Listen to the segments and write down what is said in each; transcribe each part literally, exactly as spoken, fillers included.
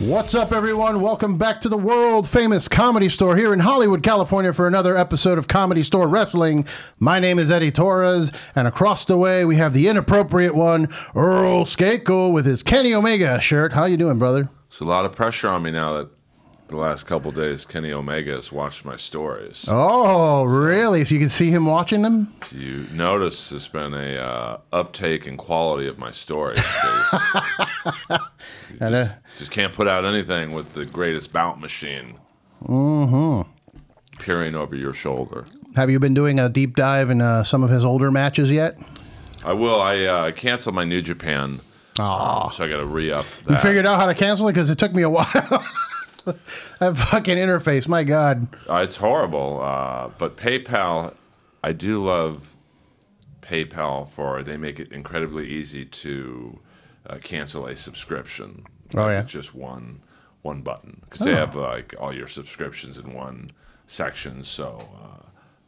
What's up, everyone? Welcome back to the world-famous Comedy Store here in Hollywood, California for another episode of Comedy Store Wrestling. My name is Eddie Torres, and across the way we have the inappropriate one, Earl Skakel, with his Kenny Omega shirt. How you doing, brother? There's a lot of pressure on me now that the last couple of days Kenny Omega has watched my stories. Oh, really? So you can see him watching them? You notice there's been a uh, uptake in quality of my stories. You And, uh, just, just can't put out anything with the greatest bout machine mm-hmm. peering over your shoulder. Have you been doing a deep dive in uh, some of his older matches yet? I will. I uh, canceled my New Japan, Oh. um, so I got to re-up that. You figured out how to cancel it? Because it took me a while. That fucking interface, my God. Uh, it's horrible, uh, but PayPal, I do love PayPal for, they make it incredibly easy to uh, cancel a subscription. Oh, yeah. With just one one button. Because they Oh. have like all your subscriptions in one section, so uh,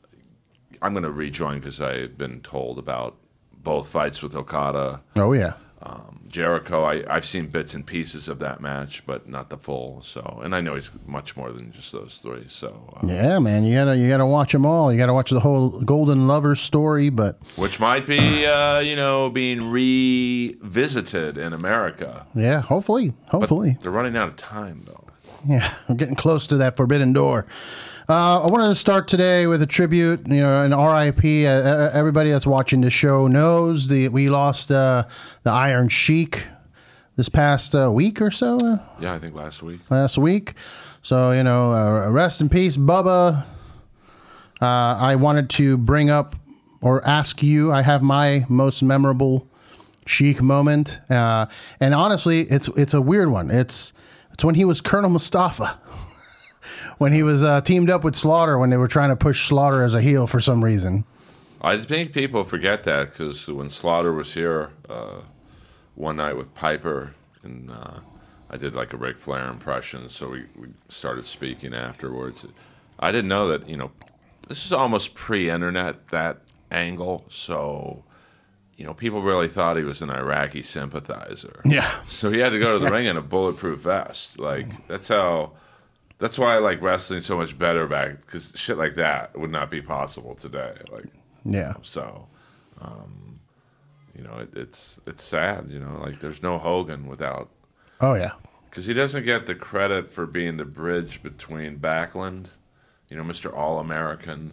I'm going to rejoin because I've been told about both fights with Okada. Oh, yeah. Um, Jericho, I, I've seen bits and pieces of that match, but not the full. So, and I know he's much more than just those three. So, uh, Yeah, man, you gotta you gotta watch them all. You gotta watch the whole Golden Lovers story. But which might be, uh, you know, being revisited in America. yeah, hopefully, hopefully, But they're running out of time, though. yeah, I'm getting close to that forbidden door. Uh, I wanted to start today with a tribute, you know, an R I P. Uh, everybody that's watching the show knows the we lost uh, the Iron Sheik this past uh, week or so. Uh, Yeah, I think last week. last week. So, you know, uh, rest in peace, Bubba. Uh, I wanted to bring up or ask you, I have my most memorable Sheik moment. Uh, and honestly, it's it's a weird one. It's it's when he was Colonel Mustafa. When he was uh, teamed up with Slaughter when they were trying to push Slaughter as a heel for some reason. I think people forget that because when Slaughter was here uh, one night with Piper, and uh, I did like a Ric Flair impression, so we, we started speaking afterwards. I didn't know that, you know, this is almost pre-internet, that angle, so, you know, people really thought he was an Iraqi sympathizer. Yeah. So he had to go to the ring in a bulletproof vest. Like, that's how... That's why I like wrestling so much better back, because shit like that would not be possible today. Like, Yeah. so, um, you know, it, it's it's sad. You know, like there's no Hogan without, Oh, yeah. because he doesn't get the credit for being the bridge between Backlund, you know, Mister All-American,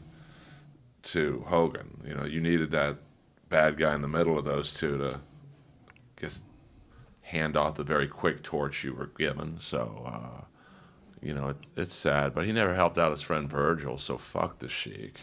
to Hogan. You know, you needed that bad guy in the middle of those two to, I guess, hand off the very quick torch you were given. So. Uh, You know, it's, it's sad, but he never helped out his friend Virgil, so fuck the Sheik.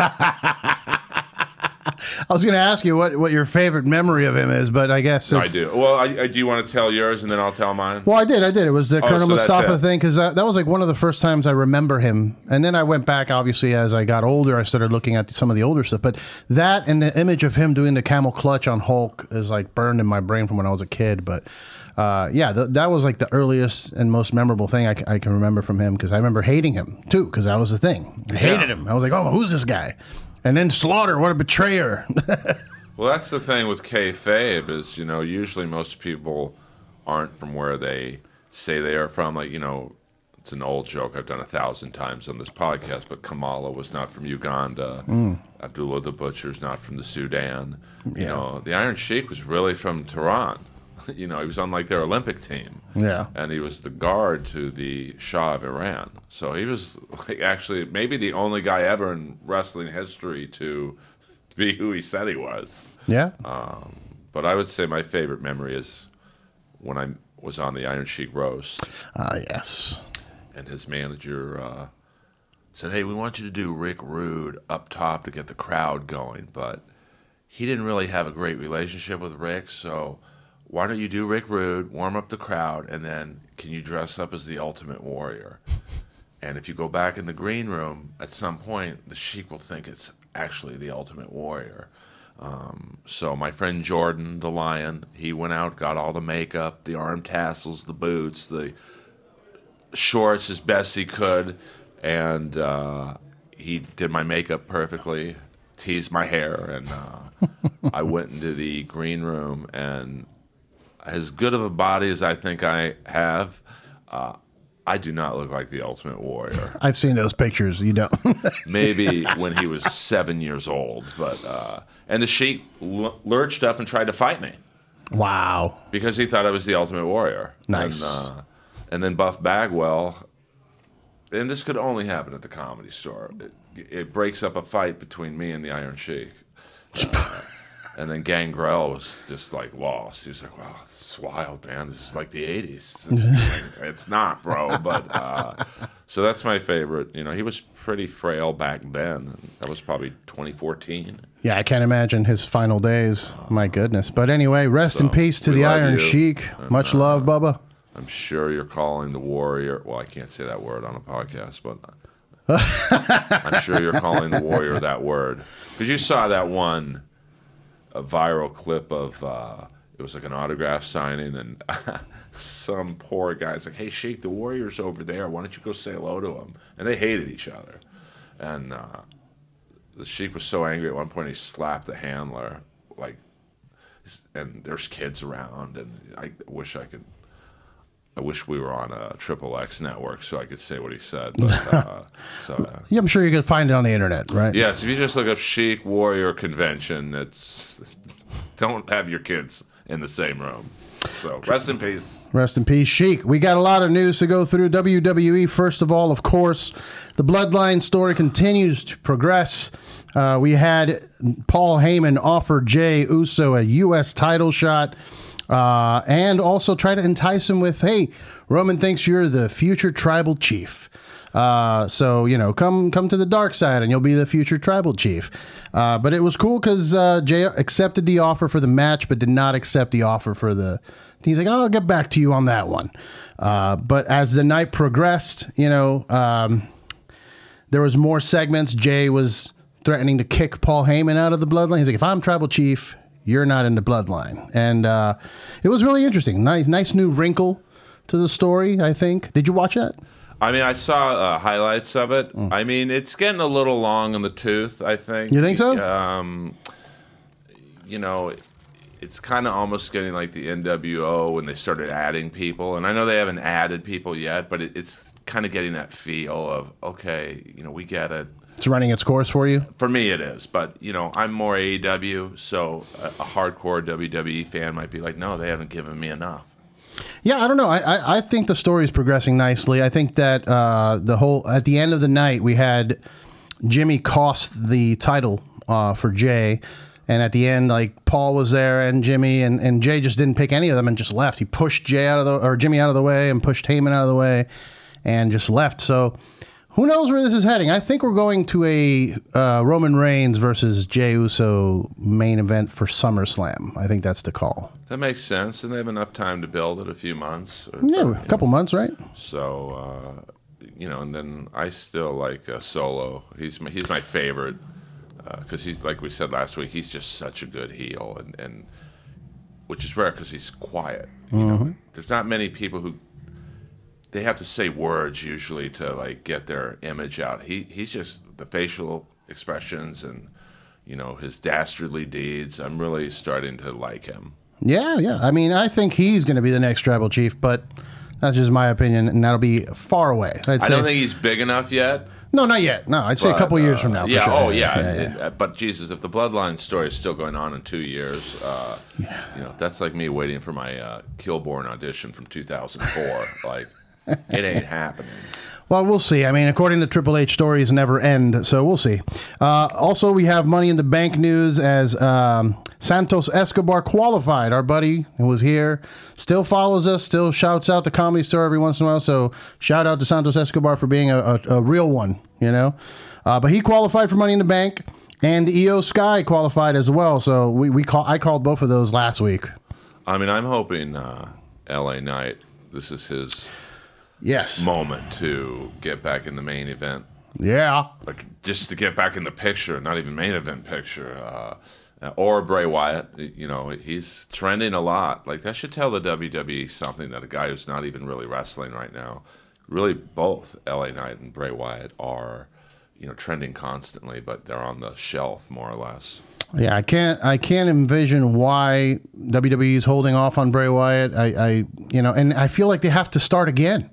I was going to ask you what, what your favorite memory of him is, but I guess I it's... do. Well, I, I, do you want to tell yours and then I'll tell mine? Well, I did. I did. It was the Oh, Colonel so that's Mustafa it. thing, because that, that was like one of the first times I remember him. And then I went back, obviously, as I got older, I started looking at some of the older stuff. But that and the image of him doing the camel clutch on Hulk is like burned in my brain from when I was a kid. But uh, yeah, th- that was like the earliest and most memorable thing I, c- I can remember from him, because I remember hating him too, because that was the thing. I hated him. I was like, oh, who's this guy? And then Slaughter, what a betrayer. Well, that's the thing with kayfabe is, you know, usually most people aren't from where they say they are from. Like, you know, it's an old joke I've done a thousand times on this podcast, but Kamala was not from Uganda. Mm. Abdullah the Butcher's not from the Sudan. Yeah. You know, the Iron Sheik was really from Tehran. You know, he was on like their Olympic team. Yeah. And he was the guard to the Shah of Iran. So he was like actually maybe the only guy ever in wrestling history to be who he said he was. Yeah. Um, but I would say my favorite memory is when I was on the Iron Sheik roast. Ah, uh, yes. And his manager uh, said, hey, we want you to do Rick Rude up top to get the crowd going. But he didn't really have a great relationship with Rick, so why don't you do Rick Rude, warm up the crowd, and then can you dress up as the Ultimate Warrior? And if you go back in the green room, at some point, the Sheik will think it's actually the Ultimate Warrior. Um, so my friend Jordan, the Lion, he went out, got all the makeup, the arm tassels, the boots, the shorts as best he could, and uh, he did my makeup perfectly, teased my hair, and uh, I went into the green room, and as good of a body as I think I have, uh, I do not look like the Ultimate Warrior. I've seen those pictures. You don't. Maybe when he was seven years old, but uh, and the Sheik l- lurched up and tried to fight me. Wow. Because he thought I was the Ultimate Warrior. Nice. And, uh, and then Buff Bagwell, and this could only happen at the Comedy Store. It, it breaks up a fight between me and the Iron Sheik. Uh, and then Gangrel was just like lost. He was like, wow, this is wild, man. This is like the eighties. It's not, bro. But uh, so that's my favorite. You know, he was pretty frail back then. That was probably twenty fourteen. Yeah, I can't imagine his final days. My goodness. But anyway, rest So, in peace to we the love Iron you. Sheik. And, Much uh, love, Bubba. I'm sure you're calling the Warrior. Well, I can't say that word on a podcast, but I'm sure you're calling the Warrior that word. Because you saw that one a viral clip of, uh, it was like an autograph signing, and some poor guy's like, hey, Sheik, the Warrior's over there. Why don't you go say hello to him? And they hated each other. And uh, the Sheik was so angry at one point, he slapped the handler, like, and there's kids around, and I wish I could. I wish we were on a Triple X network so I could say what he said. But, uh, so, uh, Yeah, I'm sure you can find it on the internet, right? yes, if you just look up Sheik Warrior Convention, it's don't have your kids in the same room. So rest in peace. Rest in peace, Sheik. We got a lot of news to go through. W W E, first of all, of course, the Bloodline story continues to progress. Uh, we had Paul Heyman offer Jey Uso a U S title shot. Uh, and also try to entice him with, hey, Roman thinks you're the future tribal chief. Uh, so, you know, come come to the dark side and you'll be the future tribal chief. Uh, but it was cool because uh, Jay accepted the offer for the match, but did not accept the offer for the... He's like, oh, I'll get back to you on that one. Uh, but as the night progressed, you know, um, there was more segments. Jay was threatening to kick Paul Heyman out of the Bloodline. He's like, if I'm tribal chief... you're not in the Bloodline. And uh, it was really interesting. Nice nice new wrinkle to the story, I think. Did you watch that? I mean, I saw uh, highlights of it. Mm. I mean, it's getting a little long in the tooth, I think. You think so? Um, you know, it's kind of almost getting like the N W O when they started adding people. And I know they haven't added people yet, but it, it's kind of getting that feel of, okay, you know, we get it. It's running its course for you? For me, it is. But, you know, I'm more A E W, so a, a hardcore W W E fan might be like, no, they haven't given me enough. Yeah, I don't know. I, I, I think the story is progressing nicely. I think that uh, the whole, at the end of the night, we had Jimmy cost the title uh, for Jay. And at the end, like, Paul was there and Jimmy, and, and Jay just didn't pick any of them and just left. He pushed Jay out of the, or Jimmy out of the way and pushed Heyman out of the way and just left. So... who knows where this is heading? I think we're going to a uh, Roman Reigns versus Jey Uso main event for SummerSlam. I think that's the call. That makes sense, and they have enough time to build it, a few months. Or, Yeah, or, a couple months, right? So, uh, you know, and then I still like uh, Solo. He's my, he's my favorite because uh, he's, like we said last week, he's just such a good heel, and, and which is rare because he's quiet. You mm-hmm. know, there's not many people who. They have to say words usually to like get their image out. He he's just the facial expressions and you know his dastardly deeds. I'm really starting to like him. Yeah, yeah. I mean, I think he's going to be the next tribal chief, but that's just my opinion, and that'll be far away. I'd I say, don't think he's big enough yet. No, not yet. No, I'd say but, a couple uh, years from now. For yeah. sure. Oh, yeah. yeah, yeah, It, yeah. but Jesus, if the Bloodline story is still going on in two years, uh, yeah. you know that's like me waiting for my uh, Kilborn audition from two thousand four. Like. It ain't happening. Well, we'll see. I mean, according to Triple H, stories never end, so we'll see. Uh, also, we have Money in the Bank news as um, Santos Escobar qualified. Our buddy who was here still follows us, still shouts out the Comedy Store every once in a while, so shout out to Santos Escobar for being a, a, a real one, you know? Uh, but he qualified for Money in the Bank, and E O Sky qualified as well, so we, we call, I called both of those last week. I mean, I'm hoping uh, L A Knight, this is his... Yes. moment to get back in the main event. Yeah. Like just to get back in the picture, not even main event picture. Uh, or Bray Wyatt, you know, he's trending a lot. Like that should tell the W W E something that a guy who's not even really wrestling right now, really both L A Knight and Bray Wyatt are, you know, trending constantly, but they're on the shelf more or less. Yeah, I can't. I can't envision why W W E is holding off on Bray Wyatt. I, I, you know, and I feel like they have to start again.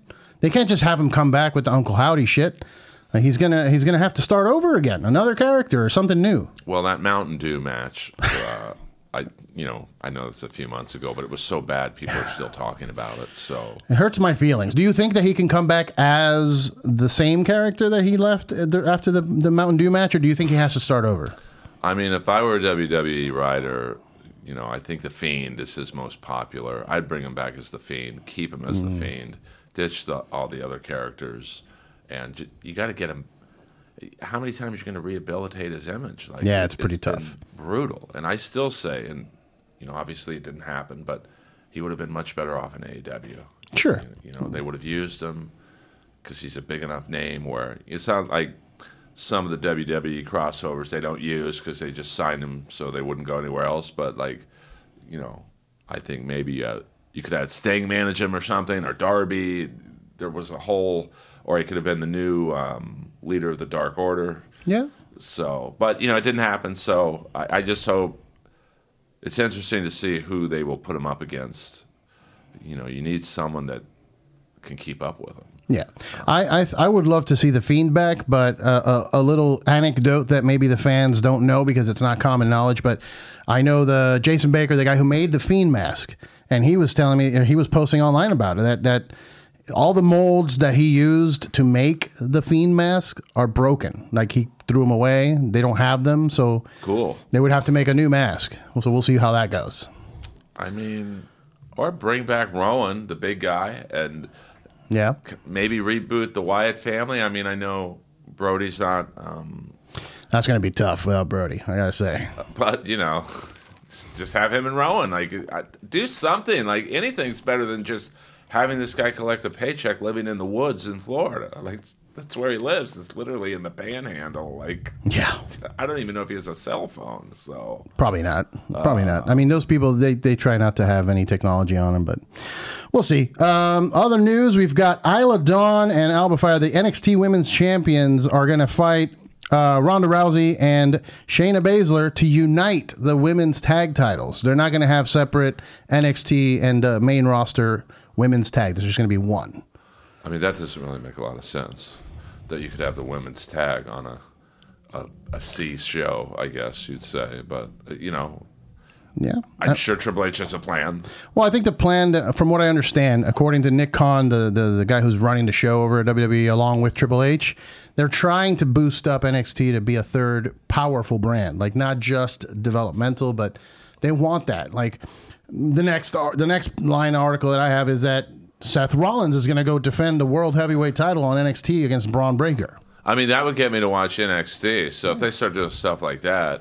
They can't just have him come back with the Uncle Howdy shit. Uh, he's gonna he's gonna have to start over again, another character or something new. Well, that Mountain Dew match, uh, I you know I know it's a few months ago, but it was so bad people are still talking about it. So it hurts my feelings. Do you think that he can come back as the same character that he left after the the Mountain Dew match, or do you think he has to start over? I mean, if I were a W W E writer, you know, I think the Fiend is his most popular. I'd bring him back as the Fiend, keep him as mm. the Fiend, ditch the, all the other characters. And j- you got to get him. How many times are you going to rehabilitate his image? Like, yeah, it, it's pretty it's tough, brutal. And I still say, and you know, obviously it didn't happen, but he would have been much better off in A E W. Sure, you, you know, they would have used him because he's a big enough name. Where it's not like some of the W W E crossovers they don't use because they just signed him so they wouldn't go anywhere else. But like, you know, I think maybe uh, you could have Sting manage him or something, or Darby. There was a whole. Or he could have been the new um, leader of the Dark Order. Yeah. So, but you know, it didn't happen. So I, I just hope it's interesting to see who they will put him up against. You know, you need someone that can keep up with him. Yeah, I I, I would love to see the Fiend back, but uh, a, a little anecdote that maybe the fans don't know because it's not common knowledge. But I know the Jason Baker, the guy who made the Fiend mask, and he was telling me he was posting online about it that that. All the molds that he used to make the Fiend mask are broken. Like he threw them away. They don't have them. So cool. They would have to make a new mask. So we'll see how that goes. I mean, or bring back Rowan, the big guy, and yeah, maybe reboot the Wyatt family. I mean, I know Brody's not. Um, That's going to be tough without Brody, I got to say. But, you know, just have him and Rowan. Like, do something. Like, anything's better than just having this guy collect a paycheck living in the woods in Florida. Like, that's where he lives. It's literally in the panhandle. Like, yeah, I don't even know if he has a cell phone. So probably not. Probably uh, not. I mean, those people they they try not to have any technology on them, but we'll see. Um, other news: we've got Isla Dawn and Alba Fire, the N X T Women's Champions, are going to fight uh, Ronda Rousey and Shayna Baszler to unite the women's tag titles. They're not going to have separate N X T and uh, main roster women's tag. There's just going to be one. I mean, that doesn't really make a lot of sense. That you could have the women's tag on a a, a C show, I guess you'd say. But, you know, yeah, I'm uh, sure Triple H has a plan. Well, I think the plan, from what I understand, according to Nick Khan, the, the, the guy who's running the show over at W W E along with Triple H, they're trying to boost up N X T to be a third powerful brand. Like, not just developmental, but they want that. Like, the next the next line article that I have is that Seth Rollins is going to go defend the World Heavyweight title on N X T against Braun Breaker. I mean, that would get me to watch N X T. So if they start doing stuff like that,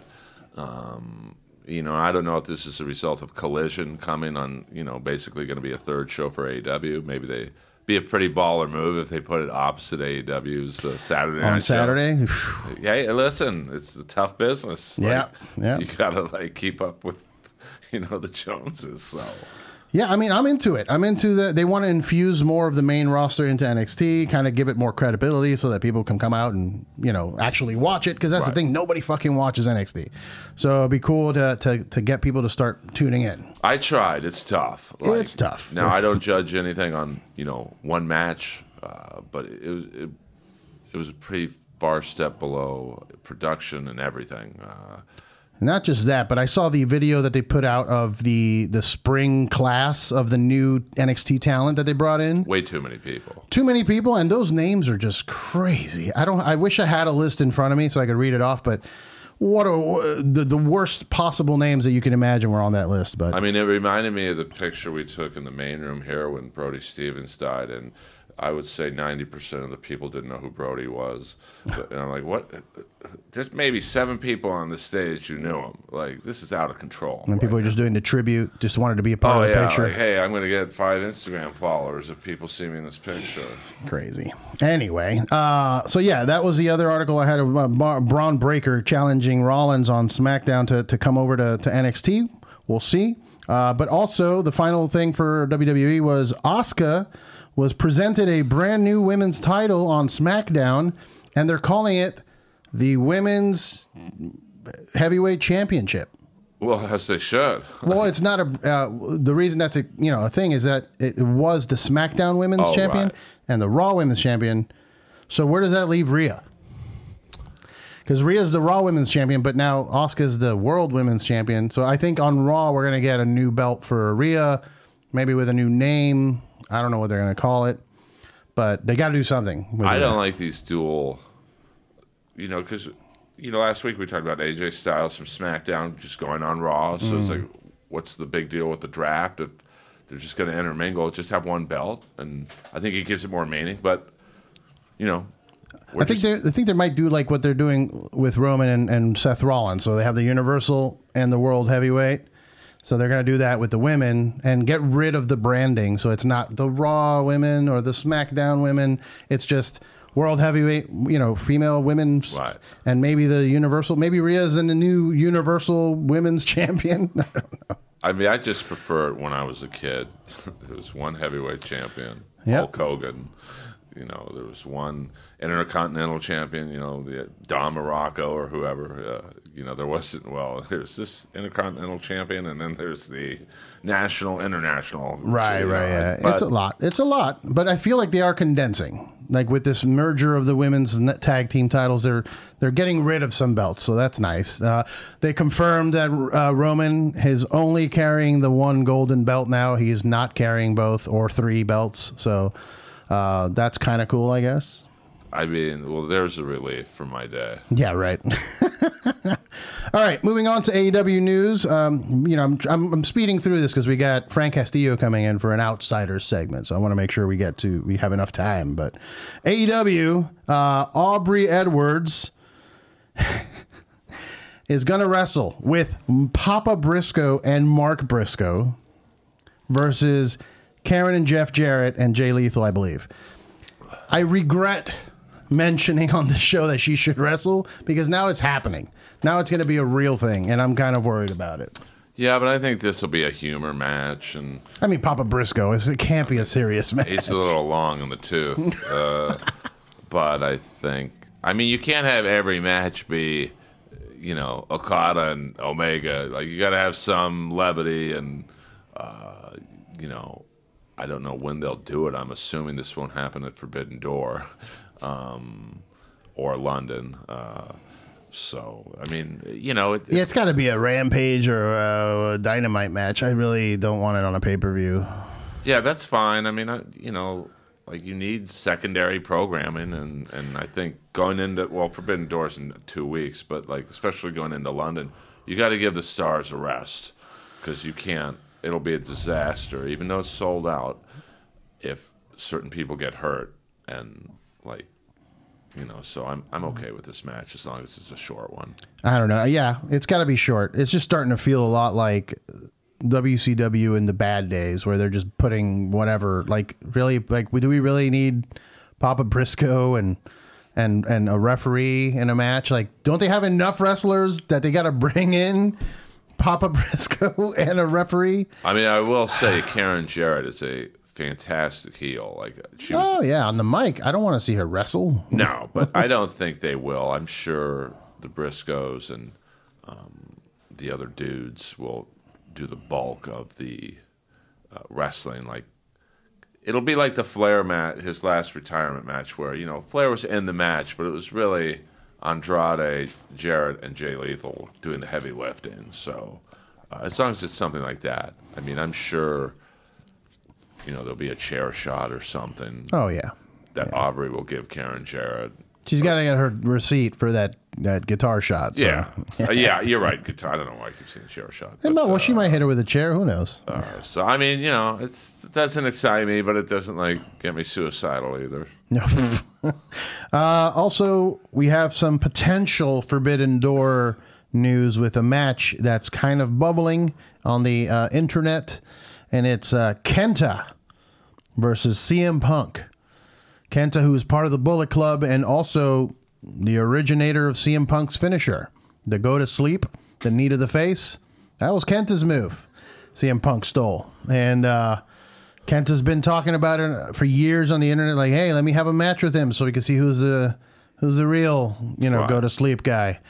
um, you know, I don't know if this is a result of Collision coming on, you know, basically going to be a third show for A E W. Maybe they be a pretty baller move if they put it opposite A E W's uh, Saturday night on Saturday. Show. Yeah, listen, it's a tough business. Like, yeah, yeah. You got to like keep up with, you know, the Joneses. So. Yeah, I mean, I'm into it. I'm into the. They want to infuse more of the main roster into N X T, kind of give it more credibility, so that people can come out and you know actually watch it. Because that's right. The thing, nobody fucking watches N X T. So it'd be cool to to to get people to start tuning in. I tried. It's tough. Like, it's tough. Now I don't judge anything on you know one match, uh, but it was it, it was a pretty far step below production and everything. Uh, Not just that, but I saw the video that they put out of the the spring class of the new N X T talent that they brought in. Way too many people. Too many people, and those names are just crazy. I don't. I wish I had a list in front of me so I could read it off, but what are the the worst possible names that you can imagine were on that list? But I mean, it reminded me of the picture we took in the main room here when Brody Stevens died, and I would say ninety percent of the people didn't know who Brody was. But, and I'm like, what? There's maybe seven people on the stage who knew him. Like, this is out of control. And people right are just now. doing the tribute, just wanted to be a part oh, of the yeah, picture. Like, hey, I'm going to get five Instagram followers if people see me in this picture. Crazy. Anyway, uh, so yeah, that was the other article I had of uh, Bar- Braun Breaker challenging Rollins on SmackDown to, to come over to, to N X T. We'll see. Uh, but also, the final thing for W W E was Asuka was presented a brand new women's title on SmackDown, and they're calling it the Women's Heavyweight Championship. Well, as they should. Well, it's not a. Uh, the reason that's a you know a thing is that it was the SmackDown Women's Oh, Champion right. and the Raw Women's Champion. So where does that leave Rhea? Because Rhea's the Raw Women's Champion, but now Asuka's the World Women's Champion. So I think on Raw we're gonna get a new belt for Rhea, maybe with a new name. I don't know what they're gonna call it, but they got to do something. With I Rhea. don't like these dual, you know, because, you know, last week we talked about A J Styles from SmackDown just going on Raw. So Mm. it's like, what's the big deal with the draft? If they're just going to intermingle, just have one belt. And I think it gives it more meaning. But, you know, I think they I think they might do like what they're doing with Roman and, and Seth Rollins. So they have the Universal and the World Heavyweight. So they're going to do that with the women and get rid of the branding. So it's not the Raw women or the SmackDown women. It's just World Heavyweight, you know, female women's. Right. And maybe the Universal. Maybe Rhea's in the new Universal Women's Champion. I don't know. I mean, I just prefer it when I was a kid. There was one heavyweight champion, Yep. Hulk Hogan. You know, there was one intercontinental champion, you know, the Don Morocco or whoever. Uh, you know, there wasn't, well, there's this intercontinental champion, and then there's the national, international. Right, so, you right, know, yeah. but- It's a lot. It's a lot. But I feel like they are condensing. Like with this merger of the women's net tag team titles, they're they're getting rid of some belts, so that's nice. Uh, they confirmed that uh, Roman is only carrying the one golden belt now. He is not carrying both or three belts, so uh, that's kind of cool, I guess. I mean, well, there's a relief for my day. Yeah, right. All right, moving on to A E W news. Um, you know, I'm, I'm, I'm speeding through this because we got Frank Castillo coming in for an Outsiders segment, so I want to make sure we get to we have enough time. But A E W, uh, Aubrey Edwards is going to wrestle with Papa Briscoe and Mark Briscoe versus Karen and Jeff Jarrett and Jay Lethal, I believe. I regret mentioning on the show that she should wrestle because now it's happening. Now it's going to be a real thing, and I'm kind of worried about it. Yeah, but I think this will be a humor match, and I mean, Papa Briscoe, is it can't be a serious match. he's a little long in the tooth. Uh, but I think, I mean, you can't have every match be, you know, Okada and Omega. Like, you got to have some levity, and, uh, you know, I don't know when they'll do it. I'm assuming this won't happen at Forbidden Door um, or London. Uh, so, I mean, you know. It, Yeah, it's got to be a Rampage or a Dynamite match. I really don't want it on a pay-per-view. Yeah, that's fine. I mean, I, you know, like you need secondary programming, and, and I think going into, well, Forbidden Doors in two weeks, but like especially going into London, you got to give the stars a rest because you can't. It'll be a disaster, even though it's sold out, if certain people get hurt, and like, you know. So I'm I'm okay with this match as long as it's a short one. I don't know. Yeah, it's got to be short. It's just starting to feel a lot like W C W in the bad days where they're just putting whatever. Like, really, like, do we really need Papa Briscoe and and and a referee in a match? Like, don't they have enough wrestlers that they got to bring in Papa Briscoe and a referee? I mean, I will say Karen Jarrett is a fantastic heel. Like she was, Oh yeah, on the mic. I don't want to see her wrestle. no, but I don't think they will. I'm sure the Briscoes and um, the other dudes will do the bulk of the uh, wrestling. Like it'll be like the Flair match, his last retirement match, where you know Flair was in the match, but it was really Andrade, Jarrett, and Jay Lethal doing the heavy lifting. So uh, as long as it's something like that, I mean, I'm sure you know there'll be a chair shot or something Oh yeah, that Aubrey will give Karen Jarrett. she's got to get her receipt for that that guitar shot. So. Yeah, uh, yeah, you're right. Guitar. I don't know why I keep saying chair shot. Hey, but, well, she uh, might hit her with a chair. Who knows? uh, so I mean, you know, it's it doesn't excite me, but it doesn't like get me suicidal either. No. uh, also, we have some potential Forbidden Door news with a match that's kind of bubbling on the uh, internet, and it's uh, Kenta versus C M Punk. Kenta, who is part of the Bullet Club and also the originator of C M Punk's finisher, the go to sleep, the knee to the face. That was Kenta's move. C M Punk stole. And uh, Kenta's been talking about it for years on the internet, like, hey, let me have a match with him so we can see who's the who's the real, you know, Right. go to sleep guy.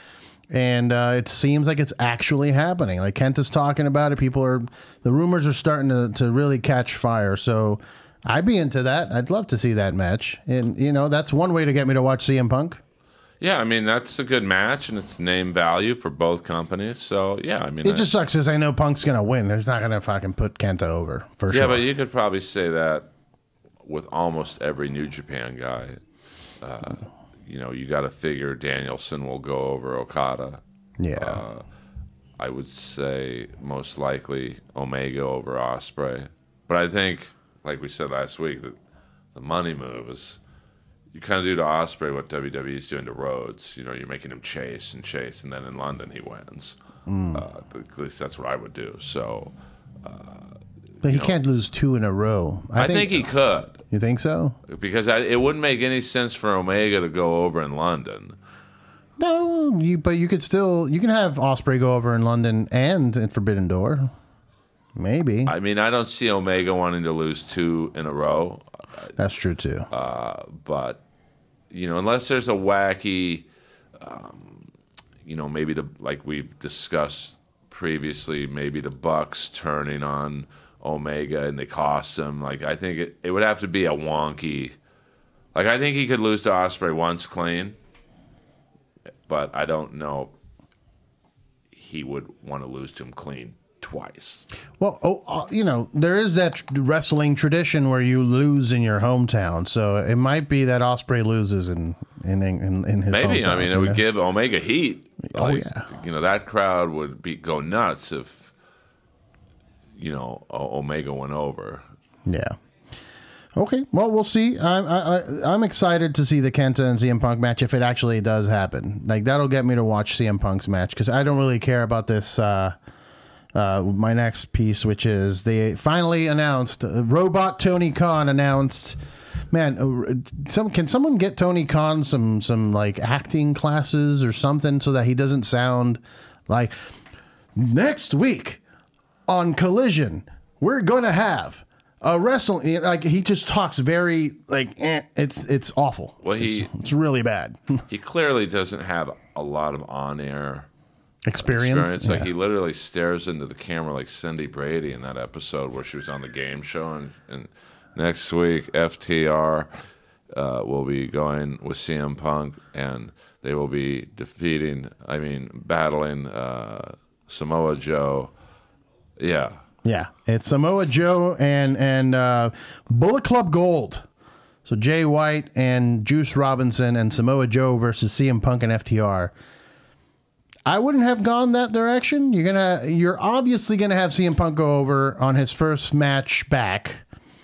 And uh, it seems like it's actually happening. Like Kenta's talking about it. People are, the rumors are starting to, to really catch fire. So I'd be into that. I'd love to see that match. And, you know, that's one way to get me to watch C M Punk. Yeah, I mean, that's a good match, and it's name value for both companies. So, yeah, I mean... It just sucks because I know Punk's going to win. There's not going to fucking put Kenta over, for yeah, sure. Yeah, but you could probably say that with almost every New Japan guy. Uh, you know, you got to figure Danielson will go over Okada. Yeah. Uh, I would say most likely Omega over Ospreay. But I think, like we said last week, that the money move is... You kind of do to Ospreay what W W E is doing to Rhodes. You know, you're making him chase and chase, and then in London he wins. Mm. Uh, at least that's what I would do. So, uh, but he know, can't lose two in a row. I, I think, think he could. You think so? Because I, it wouldn't make any sense for Omega to go over in London. No, you, but you could still you can have Ospreay go over in London and in Forbidden Door. Maybe. I mean, I don't see Omega wanting to lose two in a row. That's true too. Uh, but you know, unless there's a wacky, um, you know, maybe the like we've discussed previously, maybe the Bucks turning on Omega and they cost him. Like I think it, it would have to be a wonky. Like I think he could lose to Ospreay once clean, but I don't know he would want to lose to him clean twice. Well, oh, uh, you know, there is that tr- wrestling tradition where you lose in your hometown, so it might be that Ospreay loses in in in, in his maybe. hometown, I mean, it would know? give Omega heat. Oh like, yeah, you know that crowd would be go nuts if you know o- Omega went over. Yeah. Okay, well, we'll see. I'm I, I'm excited to see the Kenta and C M Punk match if it actually does happen. Like that'll get me to watch C M Punk's match because I don't really care about this. Uh, Uh, my next piece, which is they finally announced, uh, Robot Tony Khan announced, man, uh, some can someone get Tony Khan some some like acting classes or something so that he doesn't sound like next week on Collision we're gonna have a wrestling, like he just talks very like eh, it's it's awful. Well, he it's, it's really bad. He clearly doesn't have a lot of on air. Experience. Experience. Like yeah. he literally stares into the camera like Cindy Brady in that episode where she was on the game show. And, and next week, F T R uh, will be going with C M Punk, and they will be defeating, I mean, battling uh, Samoa Joe. Yeah. Yeah. It's Samoa Joe and, and uh, Bullet Club Gold. So Jay White and Juice Robinson and Samoa Joe versus C M Punk and F T R. I wouldn't have gone that direction. You're gonna, you're obviously gonna have C M Punk go over on his first match back.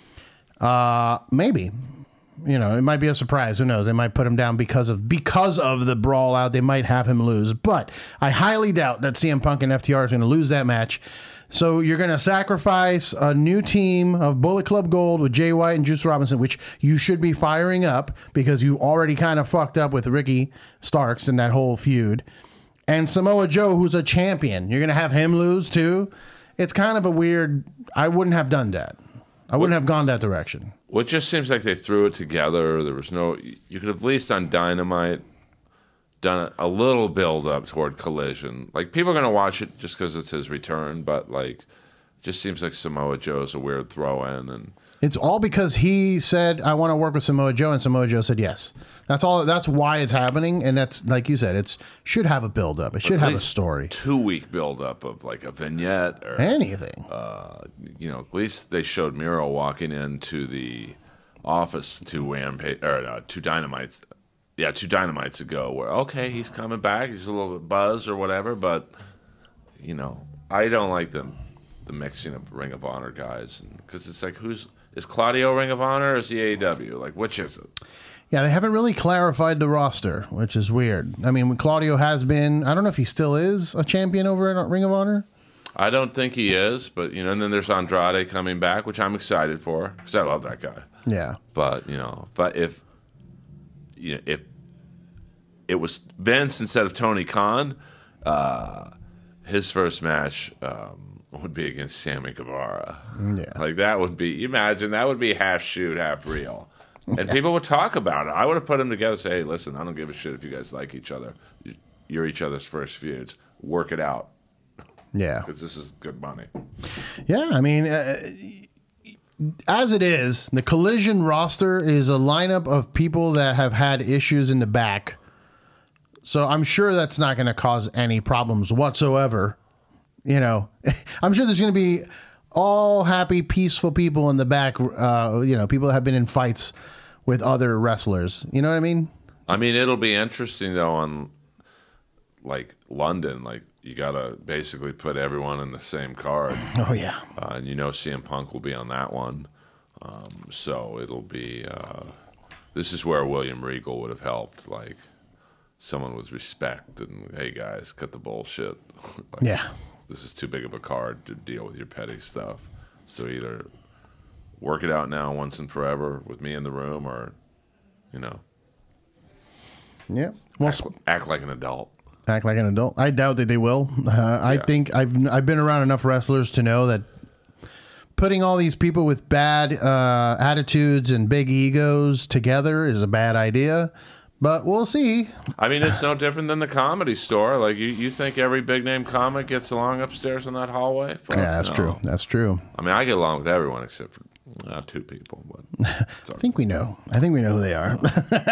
Uh, maybe, you know, it might be a surprise. Who knows? They might put him down because of because of the brawl out. They might have him lose, but I highly doubt that C M Punk and F T R is going to lose that match. So you're going to sacrifice a new team of Bullet Club Gold with Jay White and Juice Robinson, which you should be firing up because you already kind of fucked up with Ricky Starks in that whole feud. And Samoa Joe, who's a champion, you're going to have him lose too? It's kind of a weird... I wouldn't have done that. I wouldn't have gone that direction. Well, it just seems like they threw it together. There was no... You could have at least on Dynamite done a little build-up toward Collision. Like, people are going to watch it just because it's his return, but, like, it just seems like Samoa Joe's a weird throw-in. And it's all because he said, I want to work with Samoa Joe, and Samoa Joe said yes. That's all. That's why it's happening, and that's like you said. It's should have a build up. It should have a story. Two week build up of like a vignette or anything. Uh, you know, at least they showed Miro walking into the office two Rampage or uh, two Dynamites. Yeah, two Dynamites ago. Where okay, he's coming back. He's a little bit buzzed or whatever, but you know, I don't like the the mixing of Ring of Honor guys because it's like who's is Claudio Ring of Honor or is he A E W? Like which is it? Yeah, they haven't really clarified the roster, which is weird. I mean, Claudio has been, I don't know if he still is a champion over at Ring of Honor. I don't think he is, but, you know, and then there's Andrade coming back, which I'm excited for, because I love that guy. Yeah. But, you know, but if, you know, if it was Vince instead of Tony Khan, uh, his first match um, would be against Sammy Guevara. Yeah. Like, that would be, imagine, that would be half shoot, half real. And yeah. people would talk about it. I would have put them together and say, hey, listen, I don't give a shit if you guys like each other. you're each other's first feuds. Work it out. Yeah. Because this is good money. Yeah, I mean, uh, as it is, the Collision roster is a lineup of people that have had issues in the back. So I'm sure that's not going to cause any problems whatsoever. You know, I'm sure there's going to be all happy, peaceful people in the back, uh, you know, people that have been in fights with other wrestlers. You know what I mean? I mean, it'll be interesting, though, on, like, London. Like, you got to basically put everyone in the same card. Oh, yeah. Uh, and you know C M Punk will be on that one. Um, so it'll be... Uh, this is where William Regal would have helped, like, someone with respect. And, hey, guys, cut the bullshit. Like, yeah. This is too big of a card to deal with your petty stuff. So either work it out now once and forever with me in the room or, you know... Yeah. Well, act, act like an adult. Act like an adult. I doubt that they will. Uh, I Yeah. think I've I've been around enough wrestlers to know that putting all these people with bad uh, attitudes and big egos together is a bad idea. But we'll see. I mean, it's no different than the Comedy Store. Like, you, you think every big name comic gets along upstairs in that hallway? Fuck Yeah, that's no. true. That's true. I mean, I get along with everyone except for uh, two people. But it's I think we know. I think we know who they are.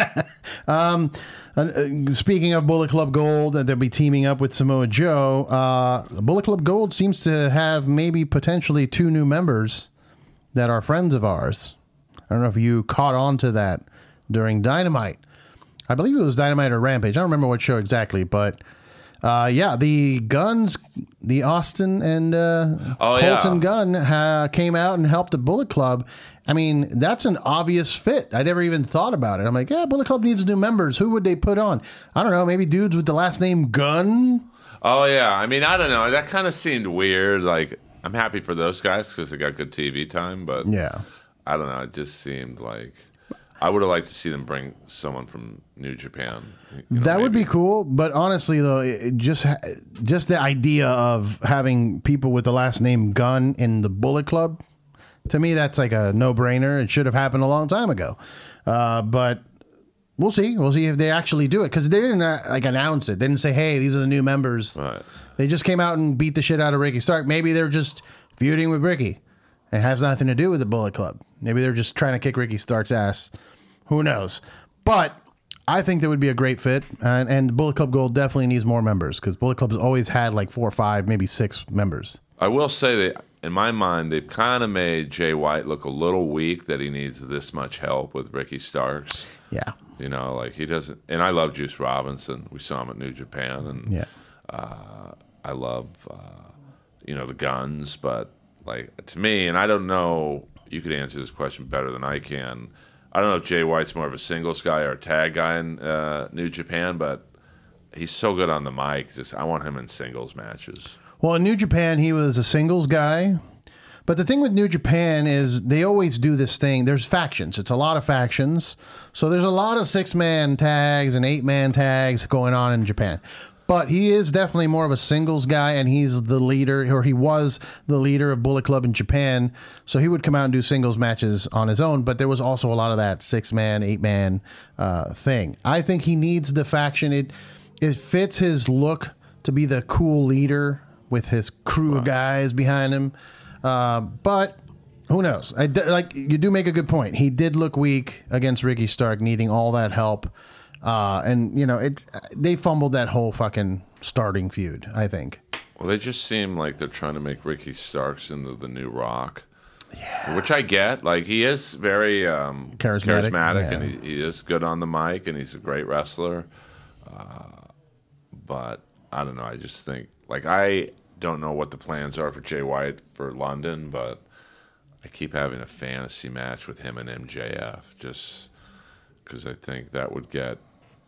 um, uh, speaking of Bullet Club Gold, uh, they'll be teaming up with Samoa Joe. Uh, Bullet Club Gold seems to have maybe potentially two new members that are friends of ours. I don't know if you caught on to that during Dynamite. I believe it was Dynamite or Rampage. I don't remember what show exactly, but uh, yeah, the Guns, the Austin and uh, Oh, Colton yeah. Gunn uh, came out and helped the Bullet Club. I mean, that's an obvious fit. I never even thought about it. I'm like, yeah, Bullet Club needs new members. Who would they put on? I don't know. Maybe dudes with the last name Gunn. Oh, yeah. I mean, I don't know. That kind of seemed weird. Like, I'm happy for those guys because they got good T V time, but Yeah. I don't know. It just seemed like I would have liked to see them bring someone from New Japan. You know, That would be maybe. cool, but honestly, though, it just just the idea of having people with the last name Gunn in the Bullet Club, to me, that's like a no-brainer. It should have happened a long time ago. Uh, but we'll see. We'll see if they actually do it, because they didn't uh, like announce it. They didn't say, "Hey, these are the new members." Right. They just came out and beat the shit out of Ricky Stark. Maybe they're just feuding with Ricky. It has nothing to do with the Bullet Club. Maybe they're just trying to kick Ricky Stark's ass. Who knows? But I think that would be a great fit. And, and Bullet Club Gold definitely needs more members, because Bullet Club's always had like four or five, maybe six members. I will say that in my mind, they've kind of made Jay White look a little weak that he needs this much help with Ricky Starks. Yeah. You know, like he doesn't. And I love Juice Robinson. We saw him at New Japan, and Yeah. uh, I love uh, you know the Guns. But like to me, and I don't know. You could answer this question better than I can. I don't know if Jay White's more of a singles guy or a tag guy in uh, New Japan, but he's so good on the mic. Just I want him in singles matches. Well, in New Japan, he was a singles guy. But the thing with New Japan is they always do this thing. There's factions. It's a lot of factions. So there's a lot of six-man tags and eight-man tags going on in Japan. But he is definitely more of a singles guy, and he's the leader, or he was the leader of Bullet Club in Japan. So he would come out and do singles matches on his own. But there was also a lot of that six-man, eight-man uh, thing. I think he needs the faction. It, it fits his look to be the cool leader with his crew of guys behind him. Uh, but who knows? I d- like you do make a good point. He did look weak against Ricky Stark, needing all that help. Uh, and you know, it they fumbled that whole fucking starting feud, I think. Well, they just seem like they're trying to make Ricky Starks into the new Rock. Yeah. Which I get. Like, he is very um, Charismatic, charismatic yeah. and he, he is good on the mic, and he's a great wrestler. Uh, but I don't know. I just think, like, I don't know what the plans are for Jay White for London, but I keep having a fantasy match with him and M J F just because I think that would get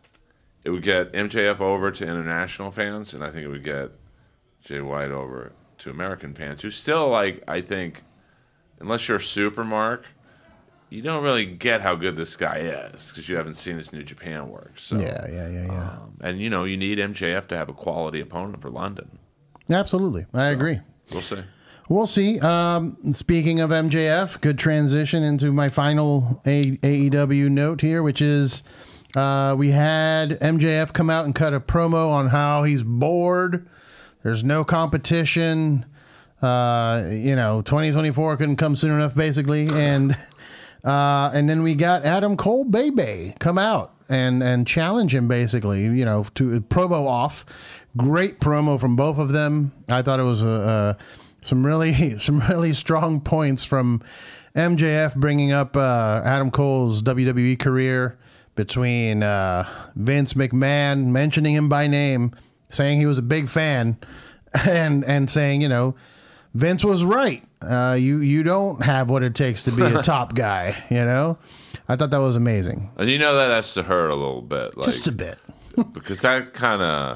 it would get M J F over to international fans, and I think it would get Jay White over to American fans who still, like, I think, unless you're Super Mark, you don't really get how good this guy is because you haven't seen his New Japan work. So, Yeah, yeah, yeah, yeah. um, and, you know, you need M J F to have a quality opponent for London. Absolutely, I agree. We'll see. We'll see. Um, speaking of M J F, good transition into my final A- AEW note here, which is Uh, we had M J F come out and cut a promo on how he's bored. There's no competition. Uh, you know, twenty twenty-four couldn't come soon enough, basically. And uh, and then we got Adam Cole Baby come out and and challenge him, basically. You know, to promo off. Great promo from both of them. I thought it was a, a some really some really strong points from M J F bringing up uh, Adam Cole's W W E career, between uh, Vince McMahon mentioning him by name, saying he was a big fan, and and saying, you know, Vince was right. Uh, you you don't have what it takes to be a top guy. You know, I thought that was amazing. And you know that has to hurt a little bit, like, just a bit, because that kind of,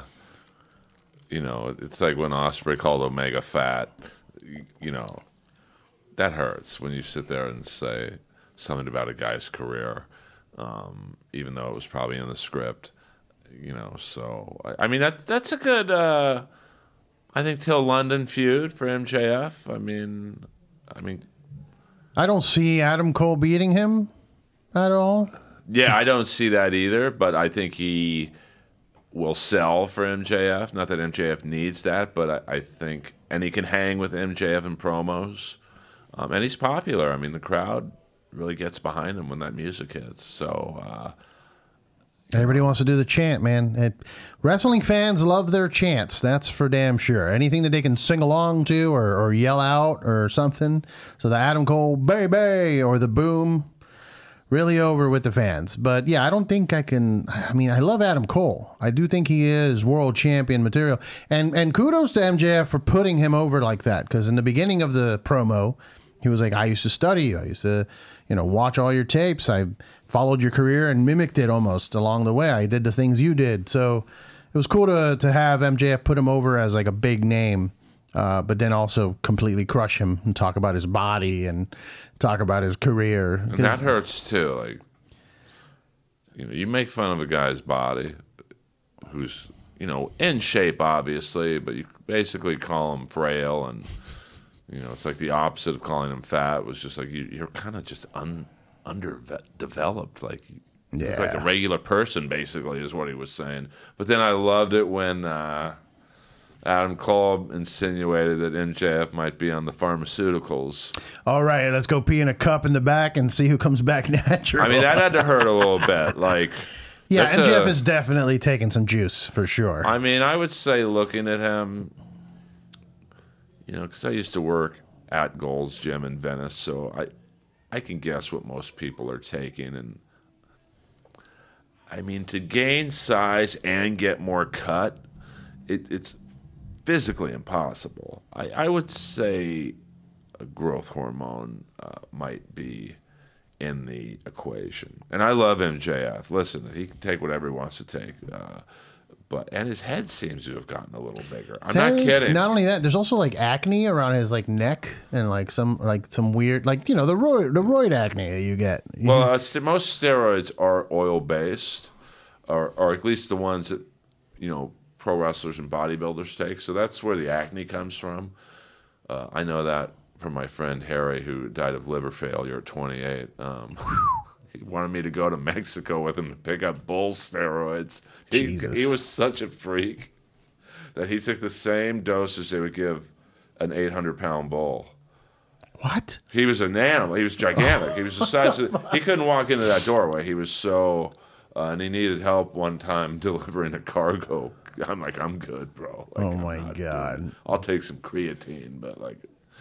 you know, it's like when Ospreay called Omega fat. You know, that hurts when you sit there and say something about a guy's career, um, even though it was probably in the script. You know, so I, I mean that that's a good. Uh, I think till London feud for M J F. I mean, I mean, I don't see Adam Cole beating him at all. Yeah, I don't see that either. But I think he will sell for M J F. Not that M J F needs that, but I, I think, and he can hang with M J F in promos, um, and he's popular. I mean, the crowd really gets behind him when that music hits. So. Uh, Everybody wants to do the chant, man. And wrestling fans love their chants. That's for damn sure. Anything that they can sing along to or, or yell out or something. So the Adam Cole baby or the boom, really over with the fans. But yeah, I don't think I can. I mean, I love Adam Cole. I do think he is world champion material. And and kudos to M J F for putting him over like that. Because in the beginning of the promo, he was like, I used to study you. I used to, you know, watch all your tapes. I followed your career and mimicked it almost along the way. I did the things you did. So it was cool to to have M J F put him over as like a big name, uh, but then also completely crush him and talk about his body and talk about his career. And that hurts too. Like, you know, you make fun of a guy's body who's, you know, in shape, obviously, but you basically call him frail, and, you know, it's like the opposite of calling him fat. It was just like you, you're kind of just un. underdeveloped, like yeah. like a regular person, basically, is what he was saying. But then I loved it when uh, Adam Cole insinuated that M J F might be on the pharmaceuticals. All right, let's go pee in a cup in the back and see who comes back natural. I mean, that had to hurt a little bit. Like, yeah, M J F a, is definitely taking some juice for sure. I mean, I would say looking at him, you know, because I used to work at Gold's Gym in Venice, so I. I can guess what most people are taking, and I mean, to gain size and get more cut, it, it's physically impossible. I, I would say a growth hormone uh, might be in the equation. And I love M J F. Listen, he can take whatever he wants to take. Uh, But, and his head seems to have gotten a little bigger. I'm not kidding. Not only that, there's also like acne around his like neck and like some like some weird, like, you know, the roid the roid acne that you get. Well, uh, st- most steroids are oil based, or or at least the ones that, you know, pro wrestlers and bodybuilders take. So that's where the acne comes from. Uh, I know that from my friend Harry, who died of liver failure at twenty-eight. Um, He wanted me to go to Mexico with him to pick up bull steroids. He, Jesus. he was such a freak that he took the same dosage they would give an eight hundred pound bull. What? He was an animal. He was gigantic. He was the size of, he couldn't walk into that doorway. He was so, uh, and he needed help one time delivering a cargo. I'm like, I'm good, bro. Like, Oh, I'm my not God. doing- I'll take some creatine, but like,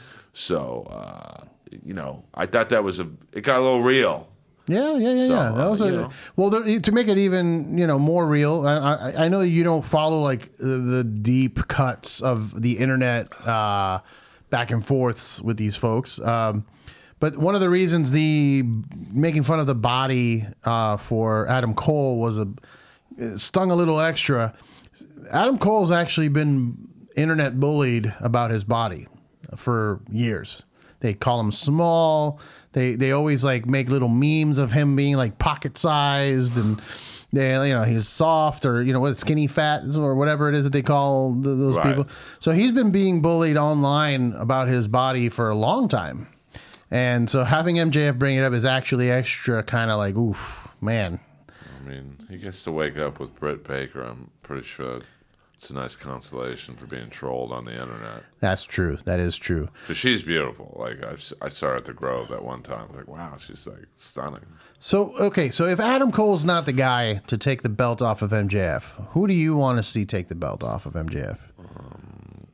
so, uh, you know, I thought that was a, it got a little real. Yeah, yeah, yeah, So, yeah. That was uh, a, you know. well, there, to make it even, you know, more real. I, I, I know you don't follow like the, the deep cuts of the internet uh, back and forths with these folks, um, but one of the reasons the making fun of the body uh, for Adam Cole was a stung a little extra. Adam Cole's actually been internet bullied about his body for years. They call him small. They they always like make little memes of him being like pocket sized, and they, you know, he's soft, or, you know, what, skinny fat or whatever it is that they call the, those Right. people. So he's been being bullied online about his body for a long time. And so having M J F bring it up is actually extra kind of like, oof, man. I mean, he gets to wake up with Britt Baker. I'm pretty sure it's a nice consolation for being trolled on the internet. That's true. That is true. Because she's beautiful. Like, I, I saw her at the Grove that one time. Like, wow, she's, like, stunning. So, okay, so if Adam Cole's not the guy to take the belt off of M J F, who do you want to see take the belt off of M J F? Um,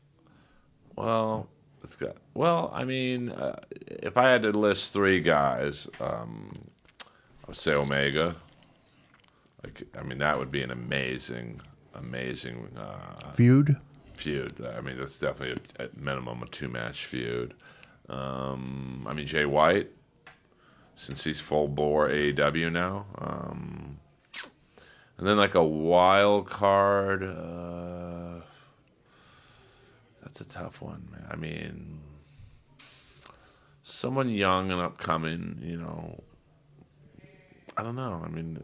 well, it's got, well, I mean, uh, if I had to list three guys, um, I would say Omega. Like, I mean, that would be an amazing, amazing uh, feud. Feud. I mean, that's definitely a, at minimum a two-match feud. Um, I mean, Jay White, since he's full bore A E W now. Um, and then like a wild card. Uh, that's a tough one, man. I mean, someone young and upcoming. You know, I don't know. I mean.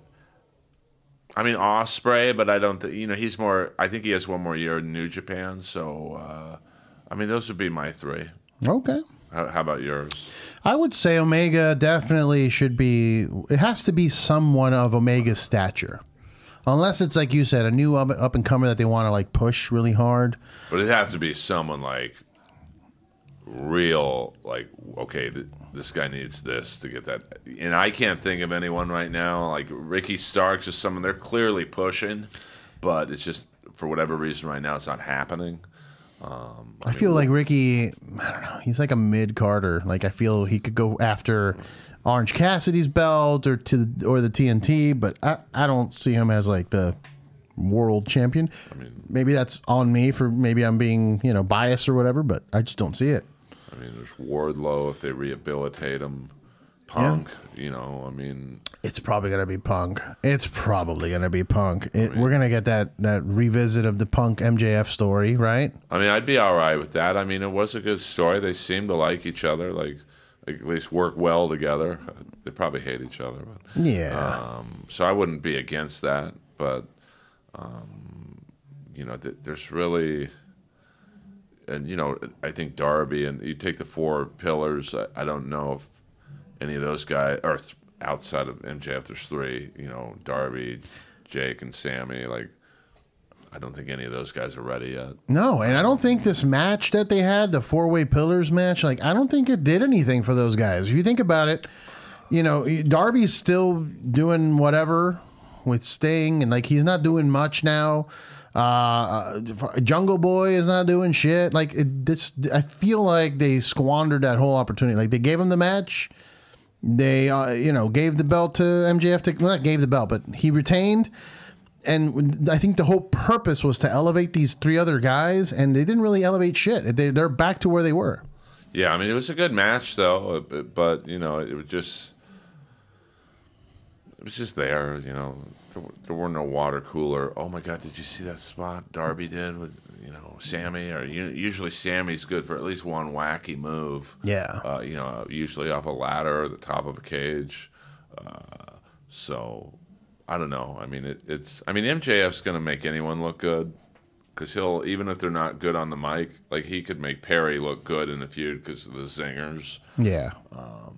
I mean Ospreay, but I don't think you know he's more. I think he has one more year in New Japan. So, uh, I mean, those would be my three. Okay. How, how about yours? I would say Omega definitely should be. It has to be someone of Omega's stature, unless it's like you said, a new up, up and comer that they want to like push really hard. But it'd have to be someone like real, like okay. Th- This guy needs this to get that. And I can't think of anyone right now. Like Ricky Starks is someone they're clearly pushing, but it's just for whatever reason right now it's not happening. Um, I, I mean, feel like Ricky, I don't know, he's like a mid Carter. Like I feel he could go after Orange Cassidy's belt or to or the T N T, but I, I don't see him as like the world champion. I mean, maybe that's on me for maybe I'm being you know biased or whatever, but I just don't see it. I mean, there's Wardlow if they rehabilitate him. Punk, yeah. you know, I mean... It's probably going to be Punk. It's probably going to be Punk. It, I mean, we're going to get that, that revisit of the Punk M J F story, right? I mean, I'd be all right with that. I mean, it was a good story. They seem to like each other, like, like at least work well together. They probably hate each other. But, yeah. Um, so I wouldn't be against that. But, um, you know, th- there's really... And, you know, I think Darby, and you take the four pillars, I, I don't know if any of those guys, or th- outside of M J F, there's three, you know, Darby, Jake, and Sammy. Like, I don't think any of those guys are ready yet. No, and I don't think this match that they had, the four-way pillars match, like, I don't think it did anything for those guys. If you think about it, you know, Darby's still doing whatever with Sting, and, like, he's not doing much now. Uh, Jungle Boy is not doing shit. Like it, this, I feel like they squandered that whole opportunity. Like they gave him the match, they, uh, you know, gave the belt to M J F. To, well, not gave the belt, but he retained. And I think the whole purpose was to elevate these three other guys, and they didn't really elevate shit. They, they're back to where they were. Yeah, I mean, it was a good match though, but, but you know, it was just, it was just there, you know. There, there were no water cooler. Oh my God! Did you see that spot Darby did with you know Sammy? Or usually Sammy's good for at least one wacky move. Yeah. Uh, you know, usually off a ladder or the top of a cage. Uh, so I don't know. I mean, it, it's. I mean, M J F's going to make anyone look good because he'll even if they're not good on the mic, like he could make Perry look good in the feud because of the zingers. Yeah. Um,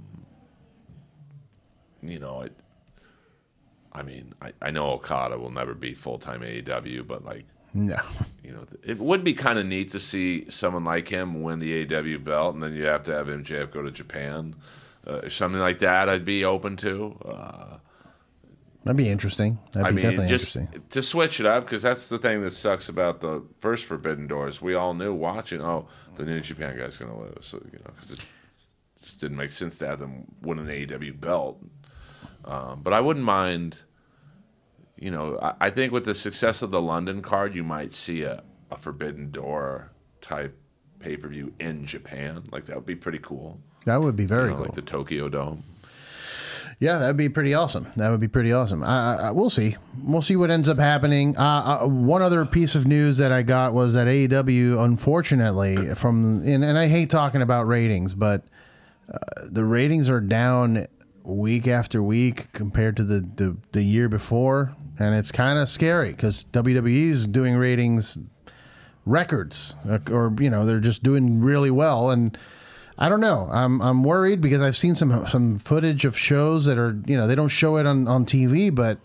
you know it. I mean, I, I know Okada will never be full-time A E W, but, like, no, you know, it would be kind of neat to see someone like him win the A E W belt, and then you have to have M J F go to Japan. Uh, something like that I'd be open to. Uh, That'd be interesting. That'd I be mean, definitely just interesting. to switch it up, because that's the thing that sucks about the first Forbidden Doors. We all knew watching, oh, the New Japan guy's going to lose. So, you know, because it just didn't make sense to have them win an A E W belt. Um, but I wouldn't mind, you know, I, I think with the success of the London card, you might see a, a Forbidden Door type pay-per-view in Japan. Like, that would be pretty cool. That would be very you know, cool. Like the Tokyo Dome. Yeah, that'd be pretty awesome. That would be pretty awesome. I, I, we'll see. We'll see what ends up happening. Uh, uh, one other piece of news that I got was that A E W, unfortunately, from and, and I hate talking about ratings, but uh, the ratings are down week after week compared to the, the, the year before, and it's kind of scary because W W E is doing ratings records, or you know they're just doing really well, and I don't know. I'm I'm worried because I've seen some some footage of shows that are you know they don't show it on, on T V, but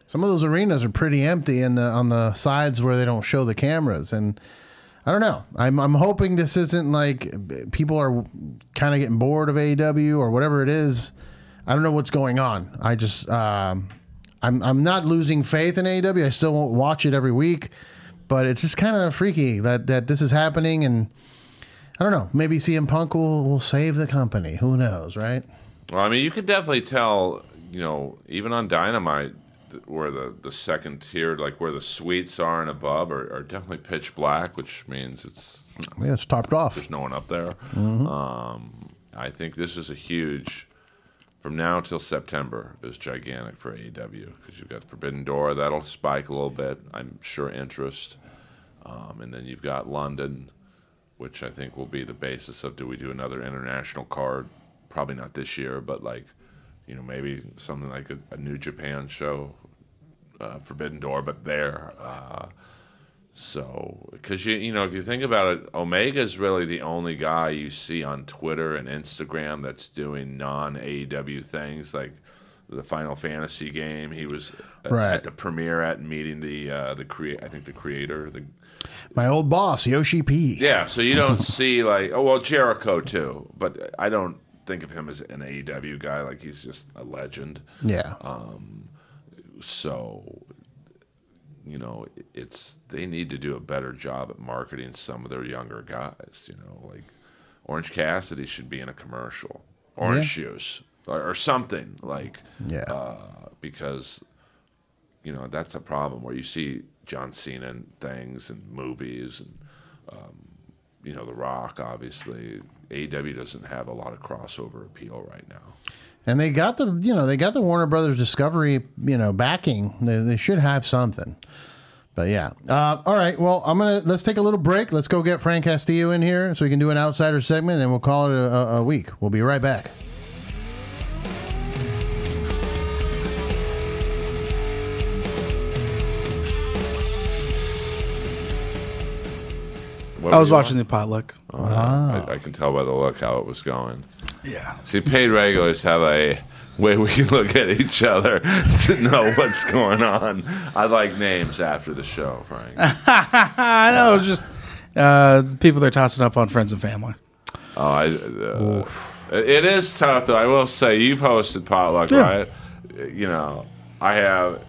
Some of those arenas are pretty empty in the on the sides where they don't show the cameras, and I don't know. I'm I'm hoping this isn't like people are kind of getting bored of A E W or whatever it is. I don't know what's going on. I just um, I'm I'm not losing faith in A E W. I still won't watch it every week, but it's just kind of freaky that that this is happening, and I don't know. Maybe C M Punk will will save the company. Who knows, right? Well, I mean, you could definitely tell. You know, even on Dynamite, where the, the second tier, like where the suites are and above, are, are definitely pitch black, which means it's Yeah, it's topped off. there's no one up there. Mm-hmm. Um, I think this is a huge, from now till September, is gigantic for A E W because you've got Forbidden Door that'll spike a little bit. I'm sure interest, um, and then you've got London, which I think will be the basis of do we do another international card? Probably not this year, but like. You know, maybe something like a, a New Japan show, uh, Forbidden Door, but there. Uh, so, because, you you know, if you think about it, Omega's really the only guy you see on Twitter and Instagram that's doing non-A E W things, like the Final Fantasy game. He was at, right. at the premiere at meeting the, uh, the crea- I think the creator. The, My old boss, Yoshi P. yeah, so you don't see like, oh, well, Jericho too, but I don't think of him as an A E W guy. Like he's just a legend. Yeah. Um, so, you know, it's they need to do a better job at marketing some of their younger guys. You know, like Orange Cassidy should be in a commercial, Orange Yeah. Juice, or, or something like. Yeah. Uh, because, you know, that's a problem where you see John Cena and things and movies and. Um, You know, The Rock, obviously. A E W doesn't have a lot of crossover appeal right now. And they got the, you know, they got the Warner Brothers Discovery, you know, backing. They, they should have something. But yeah. Uh, all right. Well, I'm going to, let's take a little break. Let's go get Frank Castillo in here so we can do an outsider segment and we'll call it a, a week. We'll be right back. What I was were you watching on? the potluck. Oh, I, I can tell by the look how it was going. Yeah. See, paid regulars have a way we can look at each other to know what's going on. I'd like names after the show, Frank. I know. It's just uh, the people they're tossing up on Friends and Family. Oh, I, uh, it is tough, though. I will say, you've hosted potluck, Yeah. right? You know, I have,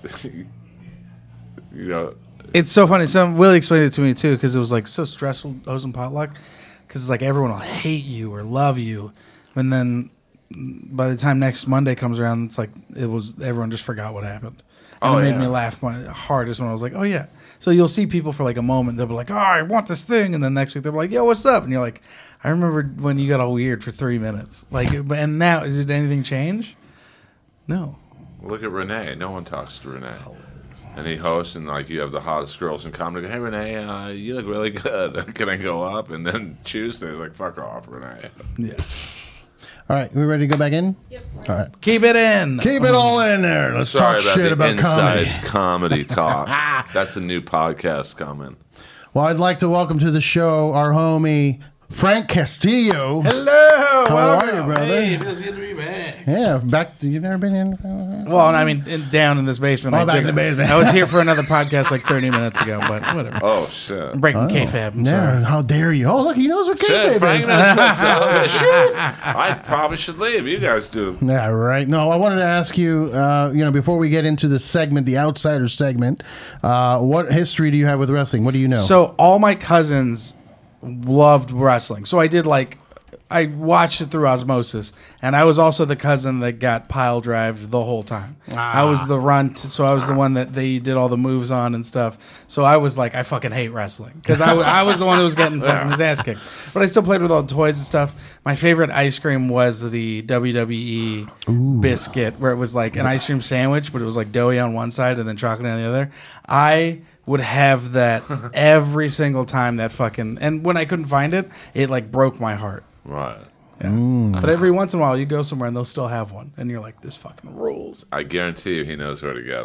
you know, It's so funny. Some Willie explained it to me too because it was like so stressful hosting potluck because it's like everyone will hate you or love you, and then by the time next Monday comes around, it's like it was everyone just forgot what happened. And Oh, it made yeah. me laugh my hardest when I was like, oh yeah. So you'll see people for like a moment. They'll be like, oh, I want this thing, and then next week they'll be like, yo, what's up? And you're like, I remember when you got all weird for three minutes. Like, and now did anything change? No. look at Renee. No one talks to Renee. And he hosts, and like you have the hottest girls in comedy. Hey, Renee, uh, you look really good. Can I go up? And then Tuesday's like, fuck off, Renee. Yeah. All right. We ready to go back in? Yep. All right. Keep it in. Keep it all in there. Let's Sorry talk about shit the about inside comedy. comedy talk. That's a new podcast coming. Well, I'd like to welcome to the show our homie, Frank Castillo. Hello. How welcome. are you, brother? Hey, it feels good to be back. Yeah, back. You've never been in? Well, I mean, in, down in this basement. Oh, I back did in the it. basement. I was here for another podcast like thirty minutes ago, but whatever. Oh, shit. I'm breaking Oh, kayfabe. I'm yeah, sorry. how dare you? Oh, look, he knows what Shit, kayfabe Frank is. knows what's up. Shit. I probably should leave. You guys do. Yeah, right. No, I wanted to ask you, uh, you know, before we get into the segment, the outsider segment, uh, what history do you have with wrestling? What do you know? So all my cousins loved wrestling. So I did like I watched it through osmosis, and I was also the cousin that got pile drived the whole time. I was the runt, so I was the one that they did all the moves on and stuff. So I was like, I fucking hate wrestling because I, w- I was the one that was getting fucking his ass kicked. But I still played with all the toys and stuff. My favorite ice cream was the W W E biscuit, where it was like an ice cream sandwich, but it was like doughy on one side and then chocolate on the other. I would have that every single time that fucking, and when I couldn't find it, it like broke my heart. Right. Yeah. But every once in a while, you go somewhere and they'll still have one, and you're like, "This fucking rules." I guarantee you he knows where to get it.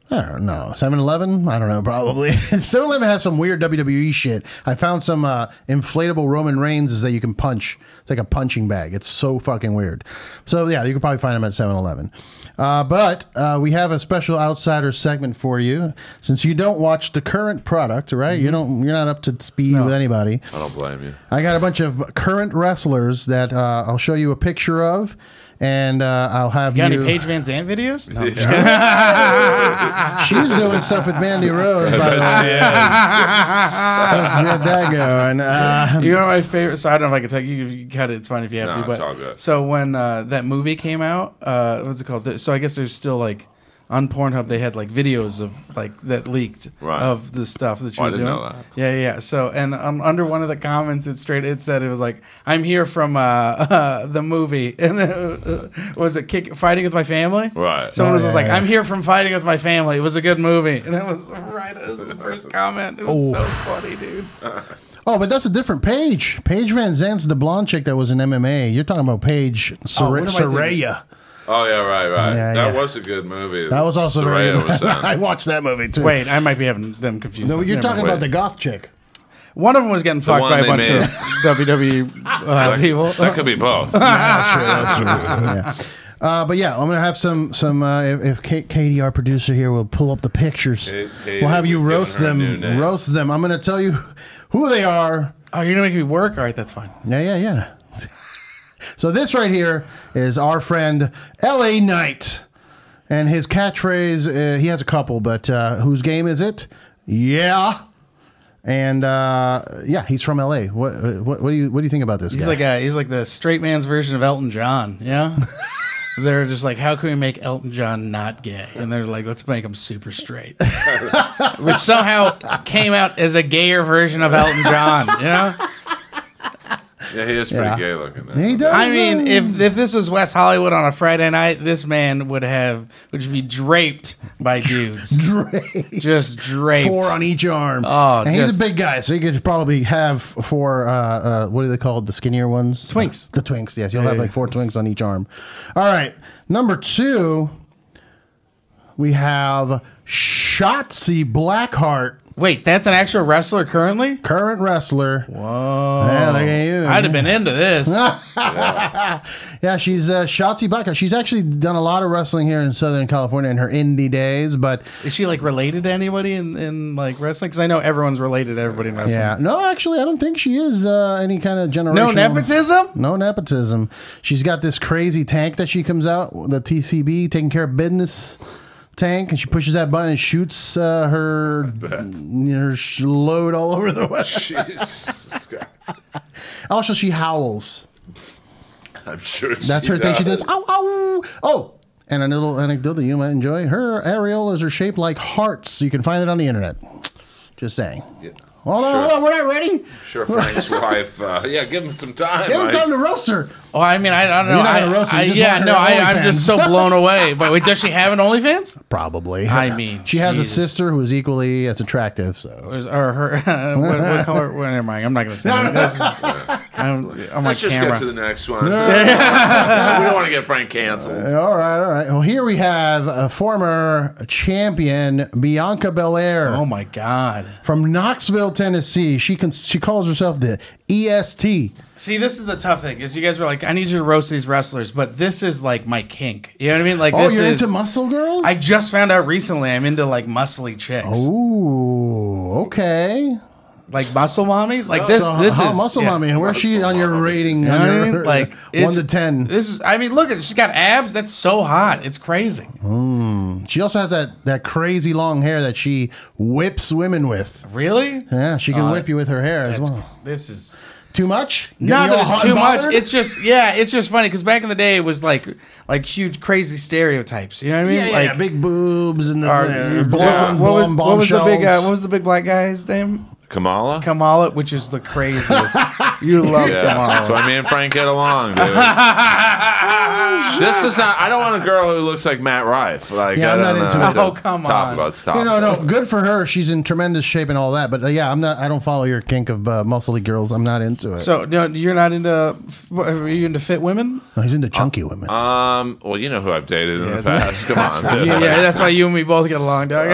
I don't know. seven eleven? I don't know, probably. seven eleven has some weird W W E shit. I found some uh, inflatable Roman Reigns that you can punch. It's like a punching bag. It's so fucking weird. So, yeah, you can probably find them at seven eleven. Uh, but uh, we have a special Outsider segment for you. Since you don't watch the current product, right? Mm-hmm. You don't, you're not up to speed no. with anybody. I don't blame you. I got a bunch of current wrestlers that uh, I'll show you a picture of. And uh, I'll have you. Got you, any Paige Van Zandt videos? No. Yeah. She's doing stuff with Mandy Rose, by the way. Let's get that going. Uh, you know my favorite. So I don't know if I can tell you. You cut it. It's fine if you have no, to. But it's all good. So when uh, that movie came out, uh, what's it called? So I guess there's still like on Pornhub they had like videos of like that leaked right. of the stuff that she oh, was I didn't doing. know that. Yeah, yeah. So and um, under one of the comments, it straight it said it was like I'm here from uh, uh, the movie, and uh, was it kick, Fighting with My Family? Right. Someone oh, was yeah, like yeah. I'm here from Fighting with My Family. It was a good movie, and that was right. It was the first comment. It was oh. so funny, dude. Oh, but that's a different Paige. Paige Van Zandt's the blonde chick that was in M M A. You're talking about Paige Sor- Oh, what am I Soraya. Oh yeah, right, right. Yeah, that yeah. was a good movie. That was also very Soraya good. was in. I watched that movie too. Wait, I might be having them confused. No, you're Never talking mind. about the goth chick. One of them was getting fucked one by a they bunch made. of W W E uh, people. That could be both. Yeah, that's true. That's true. Yeah. Uh, but yeah, I'm gonna have some some. Uh, if if Kate, Katie, our producer here, will pull up the pictures, Kate- Katie, we'll have you we've roast given her a new them. name. Roast them. I'm gonna tell you who they are. Oh, you're gonna make me work? All right, that's fine. Yeah, yeah, yeah. So this right here is our friend L A Knight, and his catchphrase. Uh, he has a couple, but uh, whose game is it? Yeah. And uh, yeah, he's from L A. What, what what do you what do you think about this He's guy? like a he's like the straight man's version of Elton John. Yeah. They're just like, how can we make Elton John not gay? And they're like, let's make him super straight, which somehow came out as a gayer version of Elton John. You know. Yeah, he is pretty Yeah. gay looking. Now. He does. I mean, uh, if if this was West Hollywood on a Friday night, this man would have would just be draped by dudes, Drake. just draped. Four on each arm. Oh, and he's just- a big guy, so he could probably have four. Uh, uh, what are they called? The skinnier ones? Twinks. The twinks. Yes, you'll Yeah, have yeah. like four twinks on each arm. All right, number two, we have Shotzi Blackheart, Wait, that's an actual wrestler currently? current wrestler. Whoa! Yeah, look at you. I'd have been into this. Yeah, she's uh, Shotzi Blackheart. She's actually done a lot of wrestling here in Southern California in her indie days, but Is she like related to anybody in, in like wrestling? Because I know everyone's related to everybody in wrestling. yeah, no, actually, I don't think she is uh, any kind of generational. No nepotism? No nepotism. She's got this crazy tank that she comes out, the T C B, taking care of business tank, and she pushes that button and shoots uh, her, her sh- load all over the way. Jesus. Also, she howls. I'm sure That's she her thing. She does. does. Ow, ow. Oh, and a little anecdote that you might enjoy. Her areolas are shaped like hearts. You can find it on the internet. Just saying. Yeah. Hold on, Sure. hold on. We're not ready. Sure, Frank's wife. Uh, yeah, give him some time. Give him Mike. time to roast her. Oh, I mean, I, I don't know. You're not I, gonna roast her, I, you just yeah, want her no, I, I'm OnlyFans. just so blown away. But wait, does she have an OnlyFans? Probably. I mean, she has Jesus. a sister who is equally as attractive. So Or, is- or her? what, what color? Well, never mind. I'm not going to say that. This is, I'm, I'm Let's on just camera. get to the next one. we don't want to get Frank canceled. all right, all right. Well, here we have a former champion, Bianca Belair. Oh my God! From Knoxville, Tennessee. She can she calls herself the E S T. See, this is the tough thing. Is you guys were like, I need you to roast these wrestlers, but this is like my kink. You know what I mean? Like, Oh, this you're is. into muscle girls? I just found out recently I'm into like muscly chicks, Ooh, okay. like muscle mommies. Like this, So, this how- is muscle yeah. mommy. And where's she on your rating? You know on what I your, mean? Like one is- to ten. This is. I mean, look at she's got abs. That's so hot. It's crazy. She also has that that crazy long hair that she whips women with. Really? Yeah, she can Uh, whip you with her hair as That's, well. this is. Too much? Not Get you that all it's hot too and much. bothered? It's just yeah, it's just funny because back in the day it was like like huge crazy stereotypes. You know what I mean? yeah, yeah, like yeah, big boobs and the or- uh, what- blonde, what, was, blonde what was the big uh, bombshells. what was the big black guy's name? Kamala? Kamala, which is the craziest. You love Yeah, Kamala. that's why me and Frank get along, dude. This is not. I don't want a girl who looks like Matt Rife. Like, Yeah, I I'm don't not know. into it. Oh, come on. Topical, it's You topical. know, no, good for her. She's in tremendous shape and all that. But uh, yeah, I'm not. I don't follow your kink of uh, muscly girls. I'm not into it. So no, you're not into. Are you into fit women? No, he's into chunky women. Um. Well, you know who I've dated in Yeah, the past. Come on. dude. Yeah, yeah, that's why you and me both get along, dog.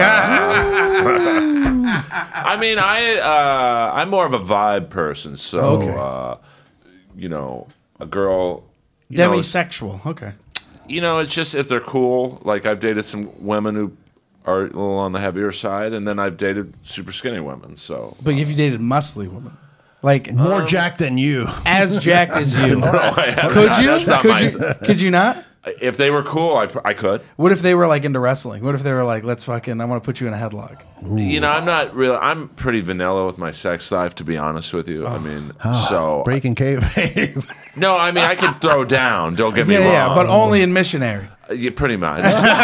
I mean, I uh, I'm more of a vibe person, so Okay. uh, you know, a girl. You know, Demisexual. Okay. you know, it's just if they're cool. Like I've dated some women who are a little on the heavier side, and then I've dated super skinny women. So But if you dated muscly women, like More jacked than you. as jacked as you, I- could you? That's not Could my- you? Could you not? If they were cool, I, I could. What if they were like into wrestling? What if they were like, let's fucking, I want to put you in a headlock? You know, I'm not really. I'm pretty vanilla with my sex life, to be honest with you. I mean, so Breaking kayfabe. no, I mean, I can throw down. Don't get me Yeah, wrong. yeah, but only in missionary. Yeah, pretty much.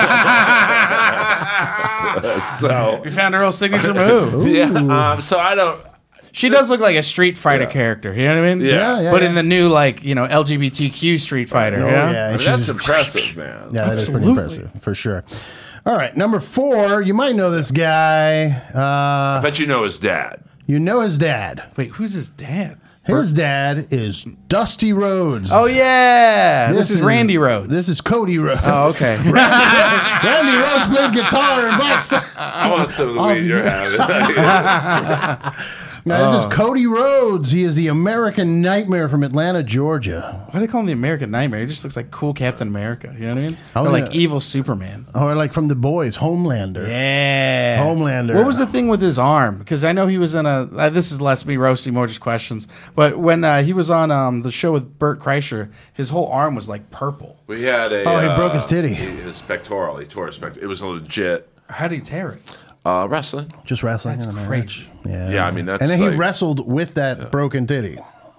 so We found a real signature move. yeah, um, so I don't. She does look like a Street Fighter character. You know what I mean? Yeah. Yeah, yeah. But yeah. in the new, like, you know, L G B T Q Street Fighter. Oh, you know? yeah. I mean, she's- that's impressive, man. Yeah, that is pretty Absolutely. impressive for sure. All right, number four. You might know this guy. I Uh, bet you know his dad. you know his dad. Wait, who's his dad? His dad is Dusty Rhodes. Oh, yeah. This, is Randy Rhodes. This is Cody Rhodes. Oh, okay. Randy Rhodes played guitar and Black Sabbath. I want some of the weed you're having. Now, this Oh. is Cody Rhodes. He is the American Nightmare from Atlanta, Georgia. Why do they call him the American Nightmare? He just looks like cool Captain America. You know what I mean? Oh, Or like yeah. evil Superman. Or like from The Boys, Homelander. Yeah. Homelander. What was the thing with his arm? Because I know he was in a. Uh, this is less me roasting, more just questions. But when uh, he was on um, the show with Burt Kreischer, his whole arm was like purple. We had a. Oh, he uh, broke his titty. His pectoral. He tore his pectoral. It was a legit How did he tear it? uh, wrestling. Just wrestling? That's in a match? crazy. Yeah. Yeah, I mean, that's And then he like- wrestled with that broken titty.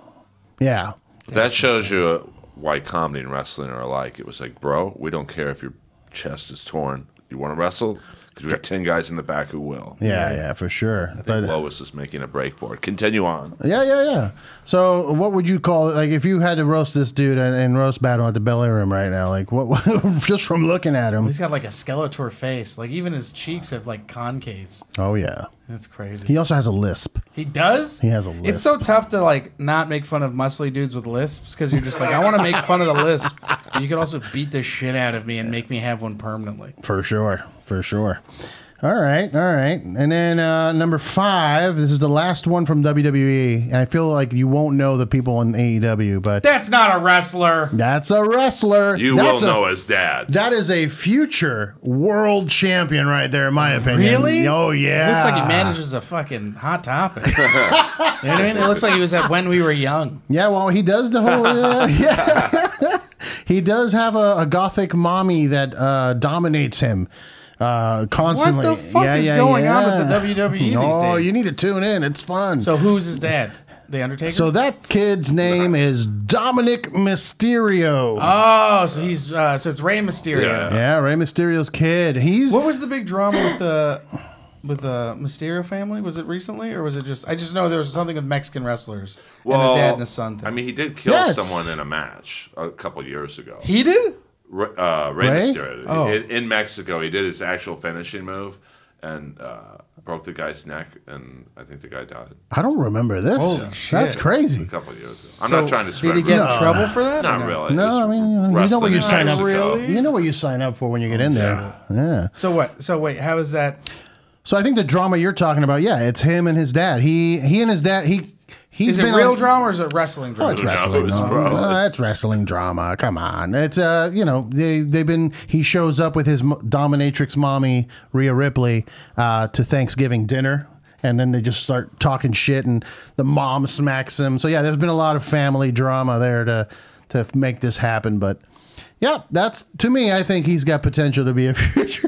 Yeah. That shows you uh, why comedy and wrestling are alike. It was like, bro, we don't care if your chest is torn. You want to wrestle? Because we got ten guys in the back who will. Yeah, yeah, for sure. But Lois is making a break for it. Continue on. yeah, yeah, yeah. So, what would you call it? Like, if you had to roast this dude in, in roast battle at the Bel Air Room right now, like, what? Just from looking at him. He's got like a Skeletor face. Like even his cheeks have like concaves. Oh yeah. That's crazy. He also has a lisp. He does? He has a It's so tough to like not make fun of muscly dudes with lisps because you're just like, I want to make fun of the lisp. But you could also beat the shit out of me and make me have one permanently. For sure. For sure. All right, all right. And then uh, number five, this is the last one from W W E. I feel like you won't know the people in A E W, but That's not a wrestler. that's a wrestler. You That's will a- know his dad. That is a future world champion right there, in my opinion. Really? Oh, yeah. It looks like he manages a fucking hot topic. You know what I mean? It looks like he was at When We Were Young. Yeah, well, he does the whole. Uh, yeah. He does have a, a gothic mommy that uh, dominates him uh, constantly. What the fuck is going on with the W W E these Oh, days? you need to tune in. It's fun. So who's his dad? The Undertaker? So that kid's name is Dominic Mysterio. Oh, so he's uh, so it's Rey Mysterio. Yeah. yeah, Rey Mysterio's kid. He's What was the big drama with the with the Mysterio family? Was it recently or was it just? I just know there was something with Mexican wrestlers and a dad and a son thing. I mean, he did kill Yes. someone in a match a couple years ago. he did. Re- uh, Rey Rey? Mysterio. Oh. In, in Mexico, he did his actual finishing move and uh, broke the guy's neck, and I think the guy died I don't remember this. Holy That's shit. crazy. a couple of years ago. I'm So not trying to spread Did he get rumors. in trouble for that? or Not no? really. No, Just I mean, you know wrestling what you in sign up Mexico. Really? You know what you sign up for when you get in there. Yeah. So what? So wait, how is that? So I think the drama you're talking about, yeah, it's him and his dad. He he and his dad. He he's Is it been real on, drama or is it wrestling Oh, drama? it's Who wrestling, knows, drama. bro? Uh, It's- it's wrestling drama. Come on, it's uh, you know, they they've been. He shows up with his m- dominatrix mommy Rhea Ripley uh, to Thanksgiving dinner, and then they just start talking shit, and the mom smacks him. So yeah, there's been a lot of family drama there to to make this happen. But yeah, that's to me. I think he's got potential to be a future.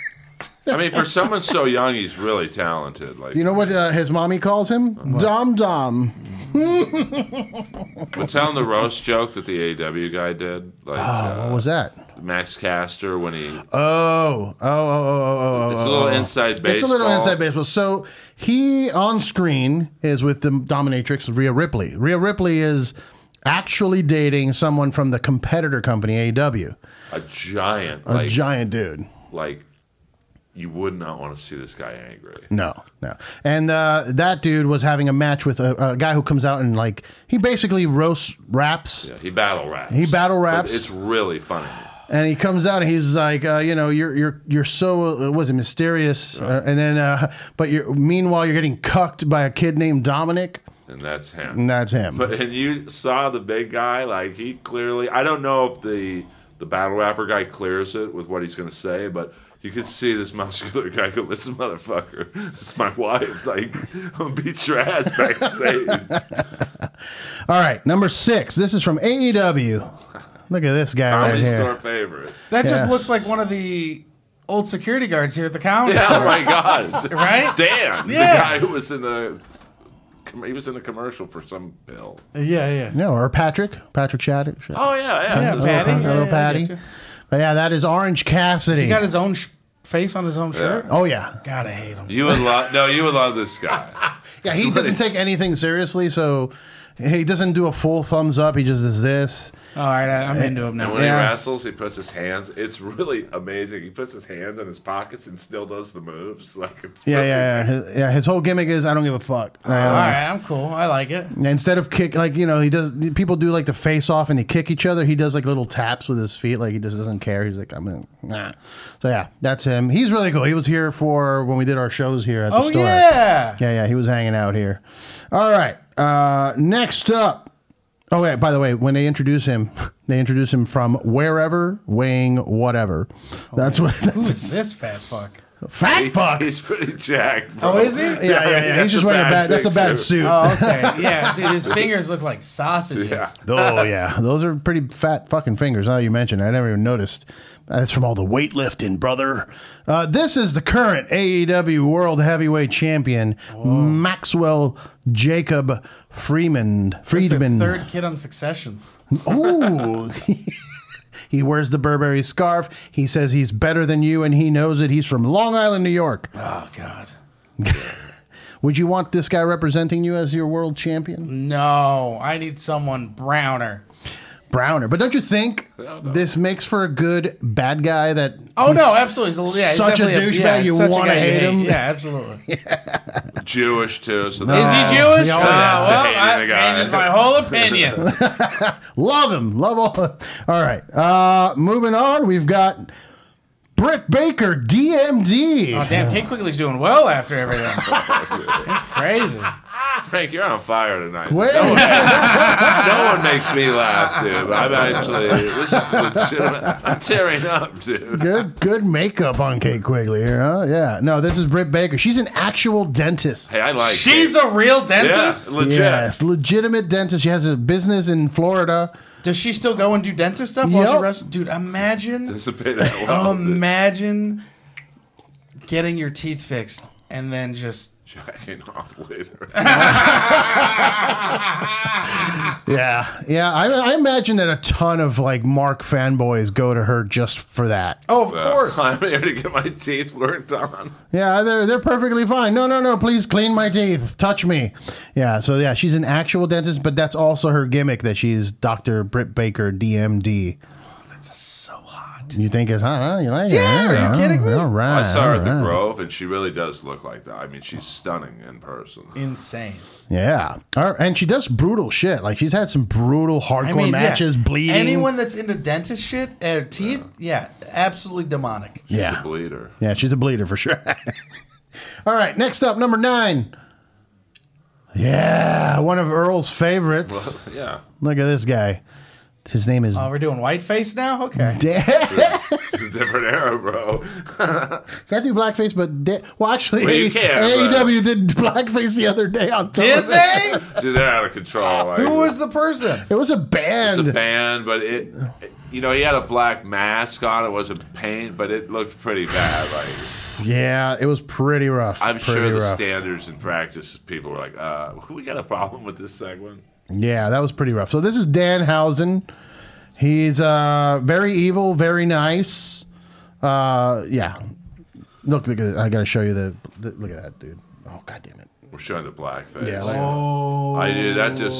I mean, for someone so young, he's really talented. Like, You know what uh, his mommy calls him? Dom Dom. but telling the roast joke that the A E W guy did, like, Oh, uh, what was that? Max Caster when he. Oh, oh, oh, oh, oh, oh. It's a little oh. inside baseball. It's a little inside baseball. So he on screen is with the dominatrix Rhea Ripley. Rhea Ripley is actually dating someone from the competitor company A E W. A giant, A like, giant dude. Like, you would not want to see this guy angry. No, no. And uh, that dude was having a match with a, a guy who comes out and like he basically roast raps. Yeah, he battle raps. He battle raps. But it's really funny. And he comes out and he's like, uh, you know, you're you're you're so uh, was it mysterious? Right. Uh, and then, uh, but you're meanwhile you're getting cucked by a kid named Dominic. And that's him. And that's him. But and you saw the big guy, like he clearly. I don't know if the the battle rapper guy clears it with what he's going to say, but you could see this muscular guy go, "Listen, motherfucker, it's my wife. Like, I'm gonna beat your ass backstage." All right, number six. This is from A E W. Look at this guy Comedy right here. store favorite. That just Yes. looks like one of the old security guards here at the counter. Yeah, oh my god, Right? Dan, Yeah. the guy who was in the. He was in a commercial for some bill. Yeah, yeah. No, or Patrick, Patrick Shattuck. Oh yeah, yeah. Yeah, Just- Patty. Hello, Yeah, yeah, I Patty. get you. But yeah, that is Orange Cassidy. He got his own sh- face on his own shirt. oh yeah, God, I hate him. You would love. No, you would love this guy. yeah. He doesn't take anything seriously, so he doesn't do a full thumbs up. He just does this. All right, I, I'm into him And now. when Yeah. he wrestles, he puts his hands. It's really amazing. He puts his hands in his pockets and still does the moves. Like it's Yeah, really yeah, yeah. His, yeah. His whole gimmick is I don't give a fuck. All right, I'm cool. I like it. Instead of kick, like you know, he does. People do like the face off and they kick each other. He does like little taps with his feet, like he just doesn't care. He's like, I'm in, nah. So yeah, that's him. He's really cool. He was here for when we did our shows here at the Oh store. yeah. yeah, yeah. He was hanging out here. All right. Uh, next up. Oh yeah. By the way, when they introduce him, they introduce him from wherever, weighing whatever. That's what. Who That's is this fat fuck? fat He- fuck. He's pretty jacked. Bro. Oh, is he? Yeah, yeah, yeah. that's He's just a wearing a bad bad. That's a bad picture. suit. Oh, okay. Yeah, dude, his fingers look like sausages. Yeah. Oh yeah, those are pretty fat fucking fingers. Now you mentioned, it. I never even noticed. That's from all the weightlifting, brother. Uh, this is the current A E W World Heavyweight Champion, Maxwell Jacob Freeman. That's the Friedman. third kid on Succession. Ooh. He wears the Burberry scarf. He says he's better than you, and he knows it. He's from Long Island, New York. Oh God. Would you want this guy representing you as your world champion? No, I need someone browner. Browner. But don't you think this makes for a good bad guy that Oh he's no, absolutely. He's, yeah, he's such a definitely douchebag yeah, you such a wanna guy you hate him? Yeah, absolutely. Jewish too. So Is that's- he Jewish? Yeah, Oh, oh, that's well, hating that the guy. changes my whole opinion. Love him. Love all. All right. Uh, moving on, we've got Britt Baker, D M D. Oh damn, Kate Quigley's doing well after everything. It's crazy. Frank, you're on fire tonight. Wait. No one, no one makes me laugh, dude. I'm actually this is legitimate. I'm tearing up, dude. Good, good makeup on Kate Quigley here, huh? Yeah. No, this is Britt Baker. She's an actual dentist. Hey, I like. She's it. a real yeah, dentist? legit. Yes, legitimate dentist. She has a business in Florida. Does she still go and do dentist stuff while she Yep. wrestles? Dude, imagine Doesn't pay that well. imagine getting your teeth fixed and then just Jacking off later. Yeah, yeah. I, I imagine that a ton of like Mark fanboys go to her just for that. Oh, of Uh, course. I'm here to get my teeth worked on. Yeah, they're they're perfectly fine. No, no, no. Please clean my teeth. Touch me. Yeah. So yeah, she's an actual dentist, but that's also her gimmick that she's Doctor Britt Baker, D M D. That's so hot. You think it's hot? Huh? You like it? Yeah, are you huh? kidding me? All right. I saw her all at the right. Grove, and she really does look like that. I mean, she's stunning in person. Insane. Yeah, All right, and she does brutal shit. Like she's had some brutal hardcore I mean, matches, yeah. bleeding. Anyone that's into dentist shit and teeth, yeah, absolutely demonic. Yeah, The bleeder. yeah, she's a bleeder for sure. All right, next up, number nine. Yeah, one of Earl's favorites. Yeah. Look at this guy. His name is Oh, we're doing whiteface now? Okay. Dan. It's a different era, bro. Can't do blackface, but Dan- well, actually, Well, you can, A E W did blackface the other day on Did television. they? Dude, they're out of control. Like, Who was the person? It was a It's band. a band, but it, it- you know, he had a black mask on. It wasn't paint, but it looked pretty bad. Like, Yeah, it was pretty rough. I'm pretty sure the rough. standards and practice people were like, uh, we got a problem with this segment. Yeah, that was pretty rough. So this is Danhausen. He's uh, very evil, very nice. Uh, yeah. Look, look at it. I got to show you the, the. Look at that, dude. Oh, God damn it. We're showing the black face. Yeah, like- Oh, I do. That just.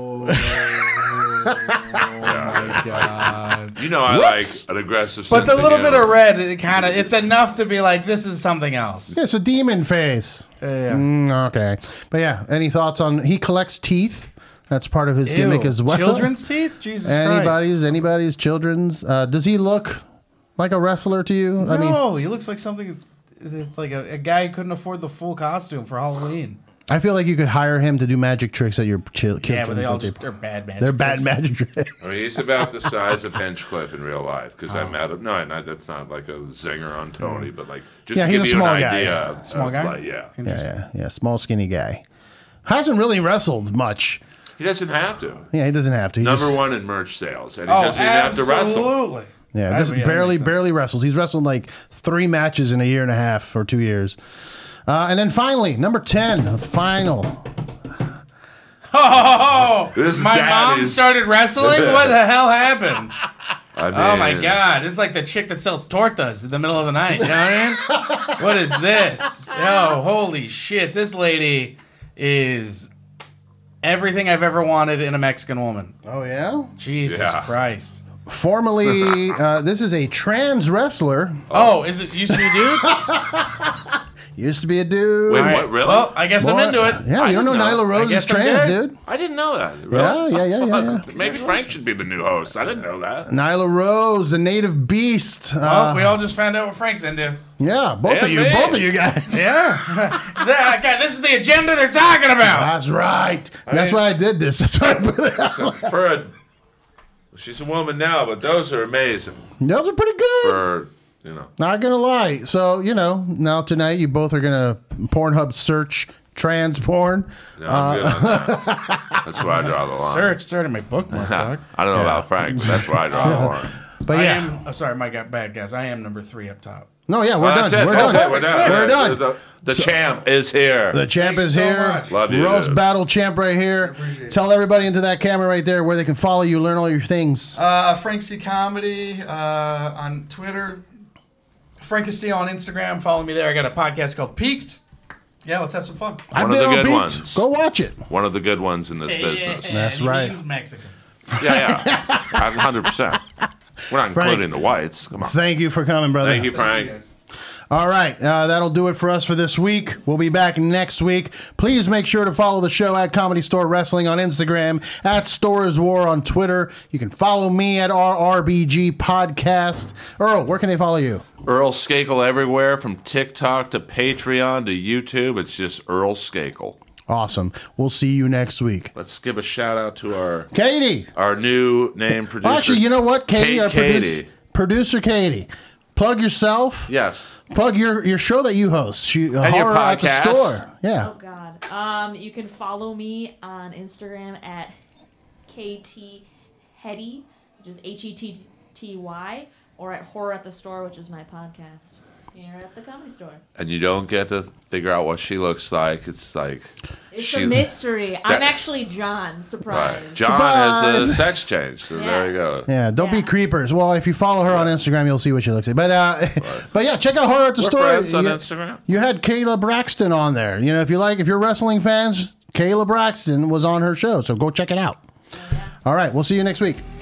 my God. You know, I Whoops. like an aggressive. But the sense of little bit humor. of red, it kind of, it's enough to be like, this is something else. Yeah, it's a demon face. Yeah. Mm, okay. But yeah, any thoughts on. He collects teeth. That's part of his gimmick Ew. as well. Children's teeth? Jesus Christ. Anybody's, anybody's, children's. Uh, does he look like a wrestler to you? I mean, No, he looks like something. It's like a, a guy who couldn't afford the full costume for Halloween. I feel like you could hire him to do magic tricks at your chil- kids. Yeah, but they all just they're bad magic. they're bad tricks. magic tricks. I mean, he's about the size of Hinchcliffe in real life because I met him. No, not, that's not like a zinger on Tony, but like just Yeah, to he's give a you small an guy. idea. Of, Small of, guy? like, yeah. Yeah, yeah, yeah. Small, skinny guy. Hasn't really wrestled much. He doesn't have to. Yeah, he doesn't have to. He Number just- one in merch sales, and he Oh, doesn't even have to wrestle. absolutely. Yeah, That- just yeah, that barely, makes sense. barely wrestles. He's wrestled like three matches in a year and a half or two years. Uh, and then finally, number ten, the final. Oh, This my mom daddy's- started wrestling? What the hell happened? I mean, Oh my God! It's like the chick that sells tortas in the middle of the night. You know what I mean? What is this? Yo, holy shit! This lady is everything I've ever wanted in a Mexican woman. Oh, yeah? Jesus Yeah. Christ! Formerly, uh, this is a trans wrestler. Oh, is it used to be a dude? Used to be a dude. Wait, All right. what? Really? Well, I guess I'm Boy, into it. Yeah, I you don't know didn't know. Nyla Rose I is guess I'm trans, good. dude. I didn't know that. Really? Yeah, yeah, yeah, yeah, yeah. Maybe Frank should be the new host. I didn't know that. Nyla Rose, the native beast. Oh, Uh, we all just found out what Frank's into. yeah, both Yeah, of you, man. both of you guys. Yeah. That- God, this is the agenda they're talking about. That's right. That's mean- why I did this. That's why I put it out. For a, she's a woman now, but those are amazing. Those are pretty good. For you know, Not gonna lie. So you know, now tonight you both are gonna Pornhub search trans porn. no, I'm good on that. That's where I draw the line. Search, started my bookmark, dog. I don't know about Frank, but that's where I draw the line. But I yeah, am. Oh, sorry, my God, bad guess. I am number three up top. no, yeah, we're Well, done. that's it. We're That's done. it. We're done. We're The- done. The, the champ is here. The champ Thank is you so here. much. Love you, Roast dude. battle champ right here. appreciate it. Tell everybody into that camera right there where they can follow you, learn all your things. Uh, Frank C. Comedy uh, on Twitter. Frank Castillo on Instagram. Follow me there. I got a podcast called Peaked. Yeah, let's have some fun. I've of been the on good Beat. ones. Go watch it. One of the good ones in this business. That's And he right. means Mexicans. Yeah, yeah. one hundred percent. We're not Frank. including the whites. Come on. Thank you for coming, brother. Thank you, Frank. All right, uh, that'll do it for us for this week. We'll be back next week. Please make sure to follow the show at Comedy Store Wrestling on Instagram, at Stores War on Twitter. You can follow me at R R B G Podcast. Earl, where can they follow you? Earl Skakel everywhere, from TikTok to Patreon to YouTube. It's just Earl Skakel. Awesome. We'll see you next week. Let's give a shout out to our Katie. our new name producer. Well, actually, you know what, Katie? Kate our produce- Katie. producer Katie. Plug yourself. Yes. Plug your, your show that you host. You, And your Horror at the podcast. Store. Yeah. Oh God. Um, you can follow me on Instagram at K T Hetty, which is H E T T Y, or at Horror at the Store, which is my podcast here at the Comedy Store. And you don't get to figure out what she looks like. It's like It's she, a mystery. that- I'm actually John. Surprise. Right. John has Surprise. a sex change, so Yeah. there you go. Yeah, don't be Yeah. creepers. Well, if you follow her on Instagram, you'll see what she looks like. But uh, but yeah, check out Horror at the We're Store. friends on you, Instagram. you had Kayla Braxton on there. You know, if you like, if you're wrestling fans, Kayla Braxton was on her show, so go check it out. All right, we'll see you next week.